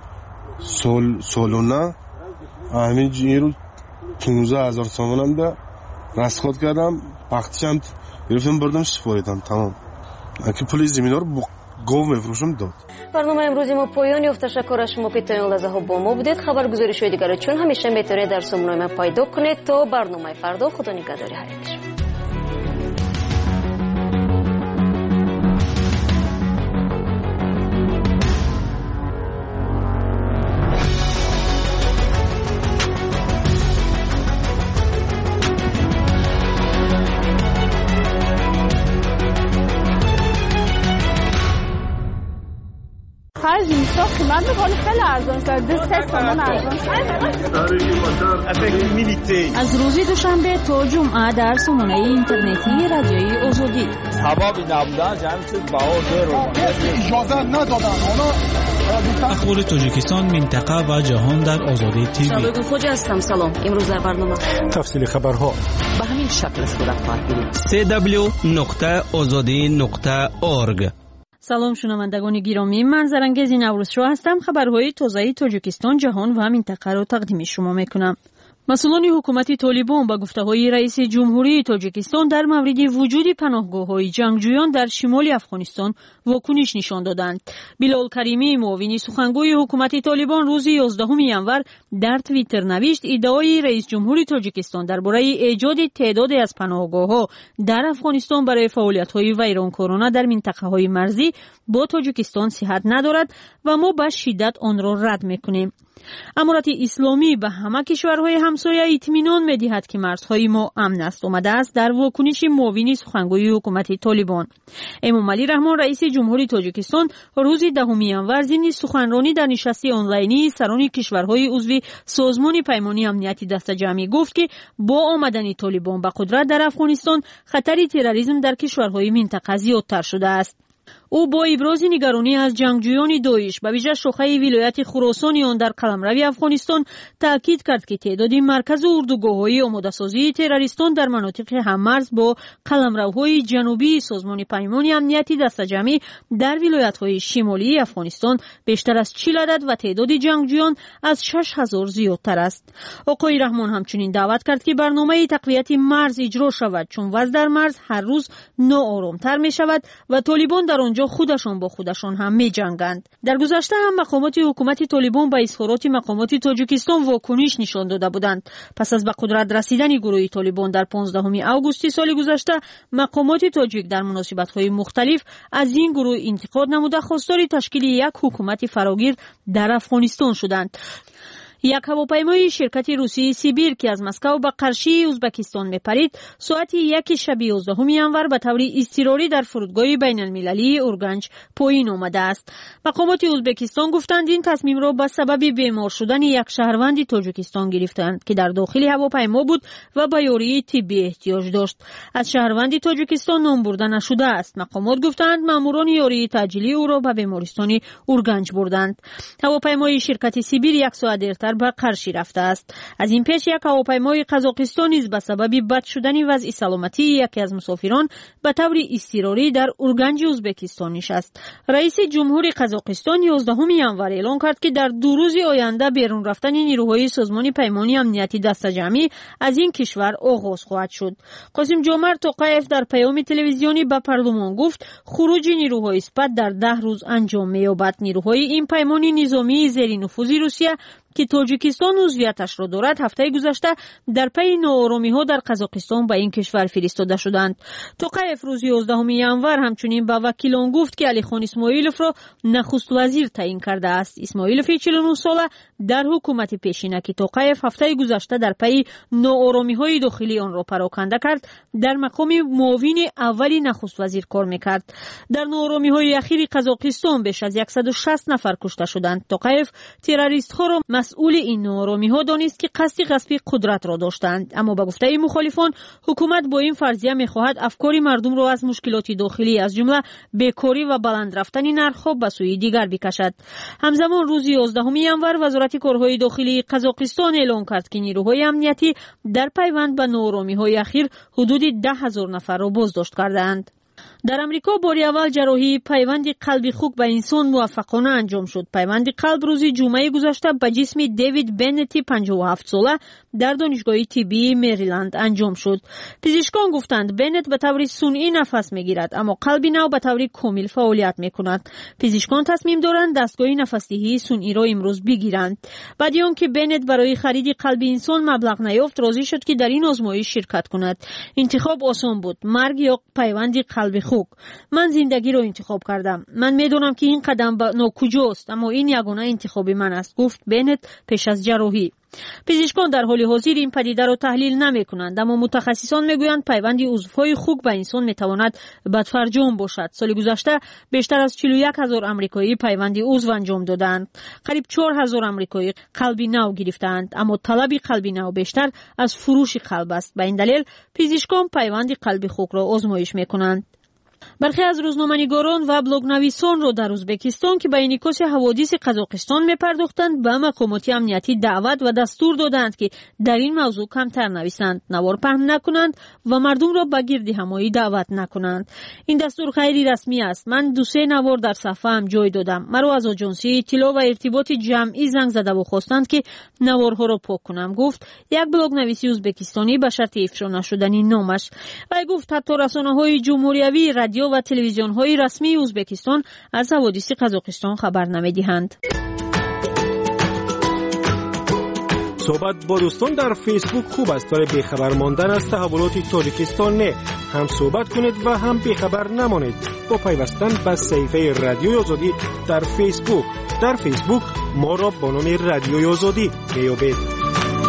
سالونه همین جیرو 15,000 سامانم ده رسخات کردم پختشم گرفتم بردم سپاریدم تمام. اگه پول زمین رو گاو میفروشم داد. برنامه امروزی ما پایان یافت. تشکر از شما که تا این لحظه ها با ما بودید. خبرگزاری‌های دیگر چون همیشه میتونید در سامانه ما پیدا کنید. تا برنامه فردا خدا نگهداری هر من بخوام خیلی ارزان شد. دست سامان ارزان از روز دوشنبه تا جمعه در سامانه اینترنتی رادیوی آزادی. سبب نبودن جمع شد بهادر اجازه ندادن. اخبار تاجیکستان، منطقه و جهان در آزادی تیوی. شبکه خوجا هستم. سلام. امروز در برنامه تفصیل خبرها به همین شکل صورت خواهد گرفت. www.azadi.org. سلام شنوندگان گرامی، من زرنگیز نوروز شو هستم. خبرهای تازه تاجیکستان، جهان و منطقه را تقدیم شما میکنم. مسئولان حکومت طالبان با گفته‌های رئیس جمهوری تاجیکستان در مورد وجود پناهگاه‌های جنگجویان در شمال افغانستان واکنش نشان دادند. بلال کریمی، معاون سخنگوی حکومت طالبان، روز 11 ژانویه در توییتر نوشت ادعای رئیس جمهوری تاجیکستان درباره ایجاد تعدادی از پناهگاه‌ها در افغانستان برای فعالیت‌های ویرانکارانه در منطقه‌های مرزی با تاجیکستان صحت ندارد و ما به شدت آن را رد می‌کنیم. امارت اسلامی به همه کشورهای همسایه اطمینان می‌دهد که مرزهای ما امن است. آمده است در واکنش معاون سخنگوی حکومت طالبان. امام علی رحمان رئیس جمهوری تاجیکستان روز 10 ژانویه ضمن سخنرانی در نشست آنلاینی سران کشورهای عضو سازمان پیمانی امنیتی دست جمعی گفت که با آمدن طالبان به قدرت در افغانستان خطر تروریسم در کشورهای منطقه زیادتر شده است. او با ابراز نگرانی از جنگجویان داعش به ویژه شاخه ولایت خراسان آن در قلمرو افغانستان تاکید کرد که تعداد مرکز اردوگاه‌های آماده‌سازی تروریستان در مناطق هممرز با قلمروهای جنوبی سازمان پیمان امنیتی دست جمعی در ولایت‌های شمالی افغانستان بیشتر از 40 عدد و تعداد جنگجویان از 6000 زیادتر است. آقای رحمان همچنین دعوت کرد که برنامه تقویت مرز اجرا شود چون وضع در مرز هر روز ناآرام‌تر می‌شود و طالبان در آنجا خودشان با خودشان هم می جنگند. در گذشته هم مقامات حکومت طالبان به اظهارات مقامات تاجیکستان واکنش نشان داده بودند. پس از به قدرت رسیدن گروه طالبان در 15 آگوست سال گذشته، مقامات تاجیک در مناسبت‌های مختلف از این گروه انتقاد نموده خواستار تشکیل یک حکومت فراگیر در افغانستان شدند. یک هواپیمای شرکت روسی سیبیر که از مسکو به قرشی ازبکستان میپرید ساعت 1 شب 11 ینور به طور اضطراری در فرودگاه بین المللی اورگنج پایین آمده است. مقامات ازبکستان گفتند این تصمیم را به سبب بیمار شدن یک شهروند تاجیکستان گرفتند که در داخل هواپیما بود و به یاری طبی احتیاج داشت. از شهروند تاجیکستان نام برده نشده است. مقامات گفتند ماموران یاری تاجیلی او را به بیمارستان اورگنج بردند. هواپیمای شرکت سیبیر یک ساعت دیرتر به قرشی رفته است. از این پیش یک هواپیمای قزاقستان نیز به سبب بد شدن وضع سلامتی یکی از مسافران به طور اضطراری در اورگنج ازبکستان نشست. رئیس جمهور قزاقستان 11 ینور اعلام کرد که در 2 روز آینده بیرون رفتن نیروهای سازمان پیمان امنیتی دسته‌جمعی از این کشور آغاز خواهد شد. قاسم جمعت توقیف در پیام تلویزیونی به پارلمان گفت خروج نیروهای سپاه در 10 روز انجام می‌یابد. نیروهای این پیمان نظامی زیر نفوذ روسیه که تاجیکستان عضویتش را دارد هفته گذشته در پی ناآرامی‌ها در قزاقستان به این کشور فرستاده شدند. توقیف روز 11 ینور همچنین به وکیلان گفت که علی خان اسماعیلوف را نخست وزیر تعیین کرده است. اسماعیلوف 49 ساله در حکومت پیشینه توقیف هفته گذشته در پی ناآرامی‌های داخلی آن را پراکنده کرد در مقام معاون اولی نخست وزیر کار می‌کرد. در ناآرامی‌های اخیر قزاقستان بیش از 160 نفر کشته شدند. توقیف تروریست‌ها را مسئول این ناآرامی‌ها دانست که قصد غصب قدرت را داشتند، اما به گفته مخالفان حکومت با این فرضیه می‌خواهد افکار مردم را از مشکلات داخلی از جمله بیکاری و بلند رفتن نرخ‌ها به سوی دیگر بکشد. همزمان روز 11 ینور وزارت کارهای داخلی قزاقستان اعلام کرد که نیروهای امنیتی در پیوند به ناآرامی‌های اخیر حدود 10,000 نفر را بازداشت کردند. در امریکا بار اول جراحی پیوند قلب خوک به انسان موفقانه انجام شد. پیوند قلب روز جمعه گذشته به جسم دیوید بنت 57 ساله در دانشگاه طبی مریلند انجام شد. پزشکان گفتند بنت به طور صنعی نفس میگیرد اما قلب نو به طور کامل فعالیت میکند. پزشکان تصمیم دارند دستگاه نفسدهی صنعی را امروز بگیرند. بعد از آنکه بنت برای خرید قلب انسان مبلغ نیافت راضی شد که در این آزمایش شرکت کند. انتخاب آسان بود، مرگ یا پیوند قلب خوک. من زندگی را انتخاب کردم. من میدونم که این قدم ناکجاست اما این یگانه انتخاب من است، گفت بنت پیش از جراحی. پزشکان در حال حاضر این پدیده را تحلیل نمی کنند اما متخصصان میگویند پیوند عضوهای خوک به انسان میتواند بدفرجام باشد. سال گذشته بیشتر از 41,000 آمریکایی پیوند عضو انجام دادند. قریب 4,000 آمریکایی قلب نو گرفتند اما طلب قلب نو بیشتر از فروش قلب است. به این دلیل پزشکان پیوند قلب خوک را آزمایش میکنند. برخی از روزنامه‌نگاران و بلاگ‌نویسان را در ازبکستان که به انعکاس حوادث قزاقستان می‌پرداختند به مقامات امنیتی دعوت و دستور دادند که در این موضوع کمتر نویسند، نوار پهن نکنند و مردم را به گرد همایی دعوت نکنند. این دستور خیلی رسمی است. من 2-3 نوار در صفحه‌ام جای دادم. مرا از آژانسی اطلاع و ارتباط جمعی زنگ زده و خواستند که نوارها را پاک کنم، گفت یک بلاگ‌نویس ازبکستانی به شرط افشا نشدن نامش. و گفت حتی رسانه‌های جمهوریوی رادیو و تلویزیون‌های رسمی ازبکستان از حوادث قزاقستان خبر نمی‌دهند. صحبت با دوستان در فیسبوک خوب است ولی بیخبر ماندن از تحولات تاجیکستان نه. هم صحبت کنید و هم بیخبر نمانید با پیوستن به صفحه رادیوی آزادی در فیسبوک. در فیسبوک ما را با نام رادیوی آزادی بیابید.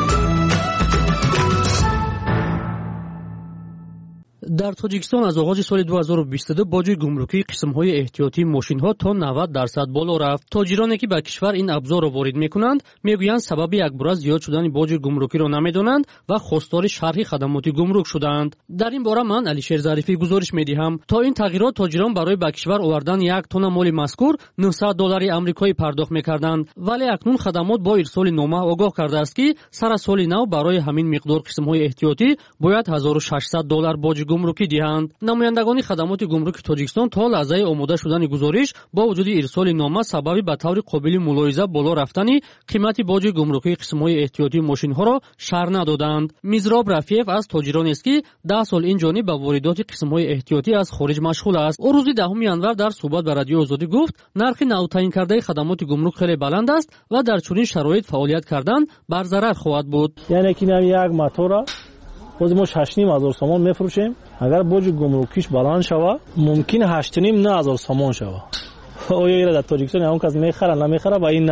در تاجیکستان از آغاز سال 2022 باج گمرکی قسم‌های احتیاطی ماشین‌ها تا 90% بالا رفت. تاجرانی که به کشور این ابزار را وارد می‌کنند می‌گویند سبب یک بار زیاد شدن باج گمرکی را نمی‌دانند و خواستار شرح خدمات گمرک شدند. در این باره من علیشیر ظریفی گزارش می‌دهم. تا این تغییرات تاجران برای به کشور آوردن 1 تن مال مذکور $900 آمریکایی پرداخت می‌کردند، ولی اکنون خدمات با ارسال نامه آگاه کرده است که سر سال نو برای همین مقدار قسم‌های احتیاطی باید $1600 باج گمرکی دهند. نمایندگان خدمات گمرک تاجیکستان تا لحظه آماده شدن گزارش با وجود ارسال نامه سبب به طور قابل ملاحظه بالا رفتن قیمت باج گمرکی قسم‌های احتیاطی ماشین‌ها را شرح ندادند. میزراب رفیف از تاجران است که 10 سال این جانب به واردات قسم‌های احتیاطی از خارج مشغول است. او روز 10 ینور در صحبت با رادیو آزادی گفت نرخ نو تعیین کرده خدمات گمرک خیلی بلند است و در چنین شرایط فعالیت کردن بر ضرر خواهد بود. یعنی که یک موتور باز ما 8,500 سامان میفروشیم، اگر باج گمرکیش بلند شوه ممکن 8,500 سامان شوه. آیا در تاجیکستان اون کس میخره نمیخره با این نرخ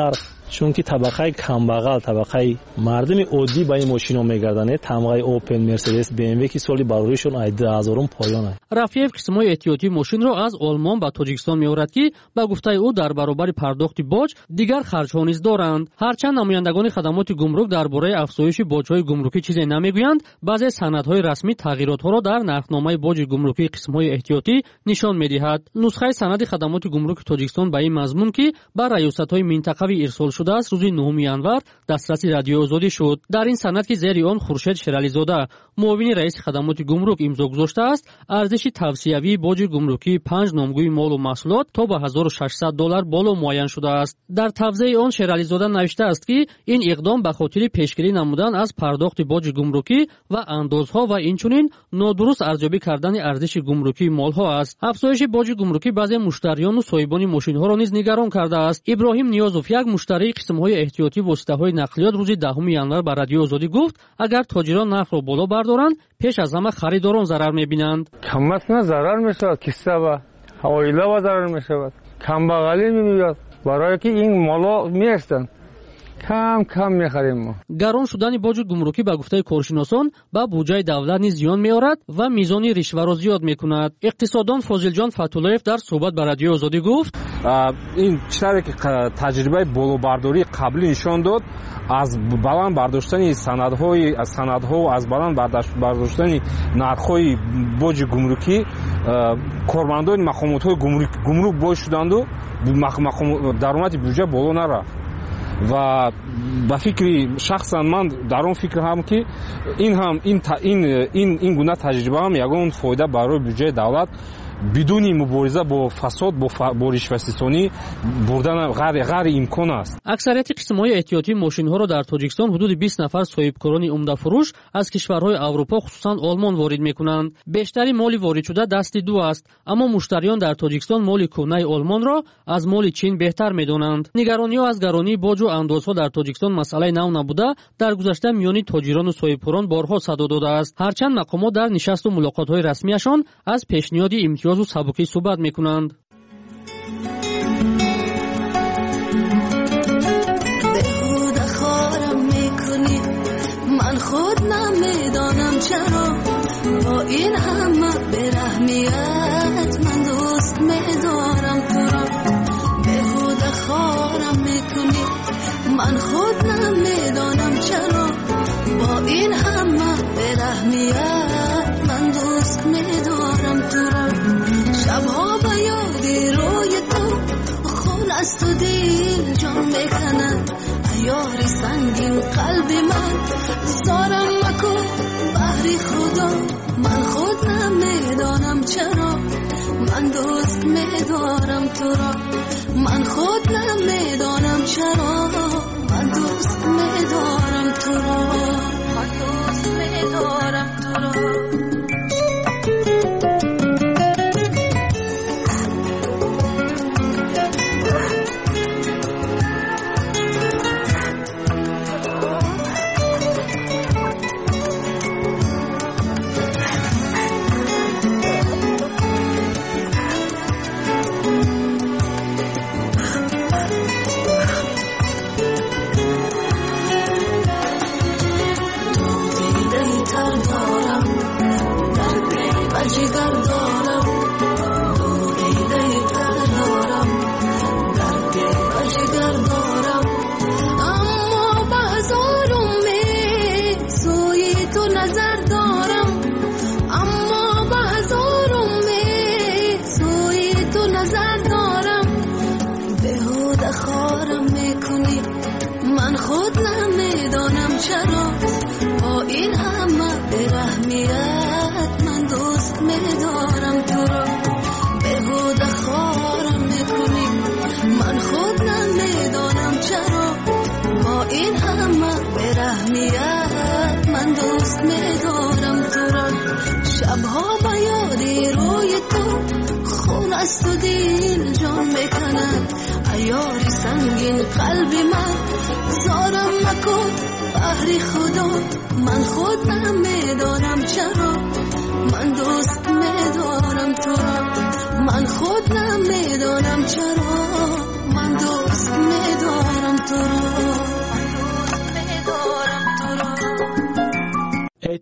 چون که طبقه کمبغل طبقه مردم عادی با این ماشینا میگردن طبقه اوپن مرسدس بی ام و که سالی باروریشون 10000 پایانه. рафиев қисмҳои эҳтиётии мошинро аз олмон ба тоҷикистон меорад ки ба гуфтаи ӯ дар баробари пардохти боҷ дигар харҷҳо низ доранд. ҳарчанд намояндагони хадамоти гумрук дар бораи афзоиши боҷҳои гумрукӣ чизе намегӯянд, баъзе санадҳои расмӣ тағйиротҳоро дар нархномаи боҷи гумрукии қисмҳои эҳтиётӣ нишон медиҳад. нусхаи санади хадамоти гумруки тоҷикистон ба ин мазмун ки ба раёсатҳои минтақавӣ ирсол шудааст рӯзи 9 январ дастраси радиои озодӣ шуд. дар ин санад ки зери он хуршед шерализода муовини раиси хадамоти гумрук имзо гузоштааст, арзиши тавсиявии боҷи гумрукии 5 номгӯи молу маҳсулот то ба $1600 боло муайян шудааст. дар тавзеи он шерализода навиштааст ки ин иқдом ба хотири пешгирӣ намудан аз пардохти боҷи гумрукӣ ва андозҳо ва инчунин нодуруст арзёбӣ кардани арзиши гумрукии молҳо аст. афзоиши боҷи гумрукӣ баъзе муштариону соҳибони мошинҳоро низ нигарон кардааст. иброҳим ниёзов, як муштарии қисмҳои эҳтиётии воситаҳои нақлиёт, рӯзи 10 январ ба радиои озодӣ гуфт, агар тоҷирон нархро боло бардоранд, пеш аз ҳама харидорон зарар мебинанд. камматна зарар мешавад, киста ва оила ва зарар мешавад, камбағалӣ меёяд, барое ки ин моло меестанд. кам мехарем мо. гарон шудани боҷи гумрукӣ ба гуфтаи коршиносон ба буҷаи давлат низ зиён меорад ва мизони ришваро зиёд мекунад. иқтисоддон Фозилҷон Фатуллоев дар суҳбат ба радиои озодӣ гуфт: ин чизе ки таҷрибаи болобардории қаблӣ нишон дод, аз баланд бардоштани санадҳо аз баланд бардоштани нархҳои боҷи гумрукӣ кормандони мақомотҳои гумрук боис шуданду даромади бюҷа боло нарафт. ва ба фикри шахсан ман дар он фикр ҳам ки ин гуна таҷриба ҳам ягон фоида барои бюҷаи давлат бидуни мубориза бо фасод бо ришвасистонӣ бурдан ғайри имкон аст. аксарияти қисмҳои эҳтиётии мошинҳоро дар тоҷикистон ҳудуди 20 нафар соҳибкорони умдафурӯш аз кишварҳои аврупо, хусусан олмон ворид мекунанд. бештари моли воридшуда дасти ду аст, аммо муштариён дар тоҷикистон моли кӯҳнаи олмонро аз моли чин беҳтар медонанд. нигарониҳо аз гаронии боҷу андозҳо дар тоҷикистон масъалаи нав набуда, дар гузашта миёни тоҷирону соҳибкорон борҳо садо додааст. ҳарчанд мақомот дар нишасту мулоқотҳои расмияшон аз пешниҳоди имтиёзу сабукӣ суҳбат мекунанд. بهوده خارم میکنی من خود نمیدانم چرا با این همه برحمیت من دوست میدارم تو را بهوده خارم میکنی من خود نمیدانم چرا با این همه برحمیت من دوست میدارم تو را شبها با یادی روی تو خون است و دل جان میکند ایاری سنگین قلبی من زارم مکن بحری خدا من خود نمیدانم چرا من دوست میدارم تو را من خود نمیدانم چرا من دوست میدارم تو را من دوست میدارم تو را قلبی من زارم مکن بحری خدا من خود نمیدانم چرا من دوست میدارم تو را من خود نمیدانم چرا من دوست میدارم تو را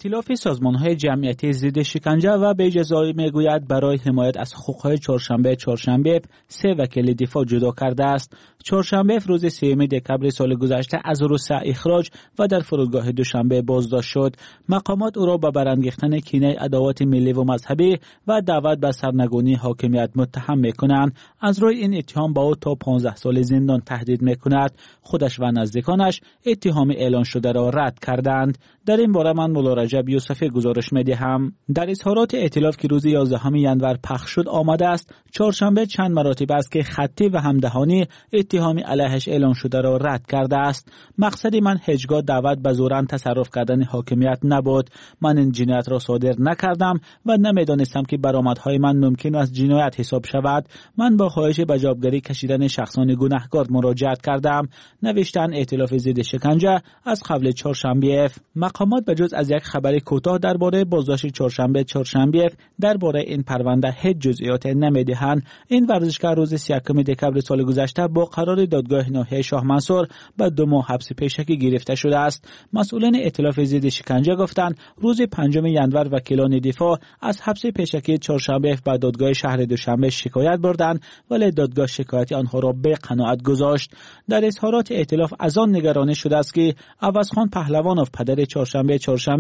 ائتلاف سازمان‌های جمعیتی ضد شکنجه و بی‌جزایی میگوید برای حمایت از حقوق‌های چهارشنبه 3 وکیل دفاع جدا کرده است. چهارشنبه روز 3 دکمبر سال گذشته از روسیه اخراج و در فرودگاه دوشنبه بازداشت شد. مقامات او را به برانگیختن کینه عداوت ملی و مذهبی و دعوت به سرنگونی حاکمیت متهم می‌کنند. از روی این اتهام با او تا 15 سال زندان تهدید می‌کند. خودش و نزدیکانش اتهام اعلان شده را رد کردند. در این باره من مولا رجب یوسفی گزارش می‌دهم. در اظهارات ائتلاف که روز 11 ژانویه پخش شد آمده است چهارشنبه چند مراتب است که خطی و همدهانی اتهام علیهش اعلان شده را رد کرده است. مقصد من هیچگاه دعوت به زورن تصرف کردن حاکمیت نبود. من این جنایت را صادر نکردم و نمیدانستم که برآمدهای من ممکن است جنایت حساب شود. من با خواهش به جوابگری کشیدن شخصان گناهکار مراجعت کردم. نوشتن ائتلاف ضد شکنجه از قبل چهارشنبه. مقامات به جز از یک خبر کوتاه درباره بازداشت چهارشنبه درباره این پرونده هیچ جزئیات نمیدهند. این ورزشکار روز 31 دکمبر سال گذشته با قرار دادگاه ناحیه شاه منصور به 2 ماه حبس پیشکی گرفته شده است. مسئولان ائتلاف ضد شکنجه گفتند روز 5 ژانویه وکیلان دفاع از حبس پیشکی چهارشنبه به دادگاه شهر دوشنبه شکایت بردند ولی دادگاه شکایت آنها را به قناعت گذاشت. در اظهارات ائتلاف از آن نگرانی شده است که عوضخان پهلوانوف پدر چهارشنبه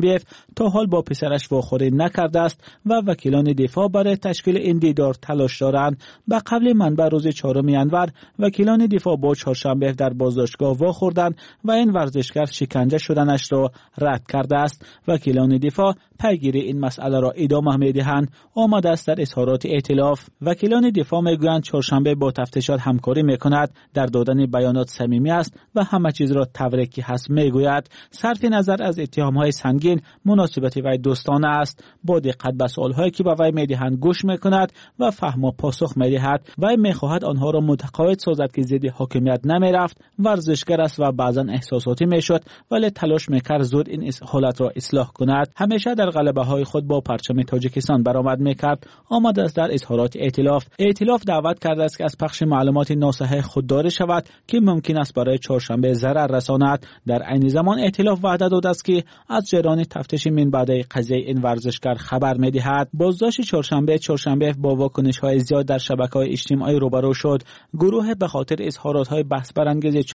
تا حال با پسرش واخوری نکرده است و وکیلان دفاع برای تشکیل این دیدار تلاش دارند. به قبل منبع روز 4 ژانویه وکیلان دفاع با چهارشنبه در بازداشتگاه واخوردند و این ورزشکار شکنجه شدنش را رد کرده است. وکیلان دفاع پیگیری این مسئله را ادامه می‌دهند. آمده است در اظهارات ائتلاف وکیلان دفاع میگویند چهارشنبه با تفتیشات همکاری میکند، در دادن بیانات صمیمی است و همه چیز را طوری که هست میگوید. صرف نظر از اتهام‌های سنگین مناسبت وی دوستانه است. با دقت به سوال‌هایی که به وی میدهند گوش میکند و فهم و پاسخ میدهد. وی میخواهد آنها را متقاعد سازد که ضد حاکمیت نمیرفت، ورزشگر است و بعضا احساساتی میشد ولی تلاش میکرد زود این حالت را اصلاح کند. همیشه در غلبه‌های خود با پرچم تاجیکستان برآمد میکرد. آمده است در اظهارات ائتلاف دعوت کرده است که از پخش معلومات ناصحیح خودداری شود که ممکن است برای چهارشنبه ضرر رساند. در عین زمان ائتلاف وعده داده است که از جریان تفتیش من بعد قضیه این ورزشکار خبر می‌دهد. بازداشت چهارشنبه با واکنش‌های زیاد در شبکه‌های اجتماعی روبرو شد. گروه به خاطر اظهارات‌های بحث برانگیز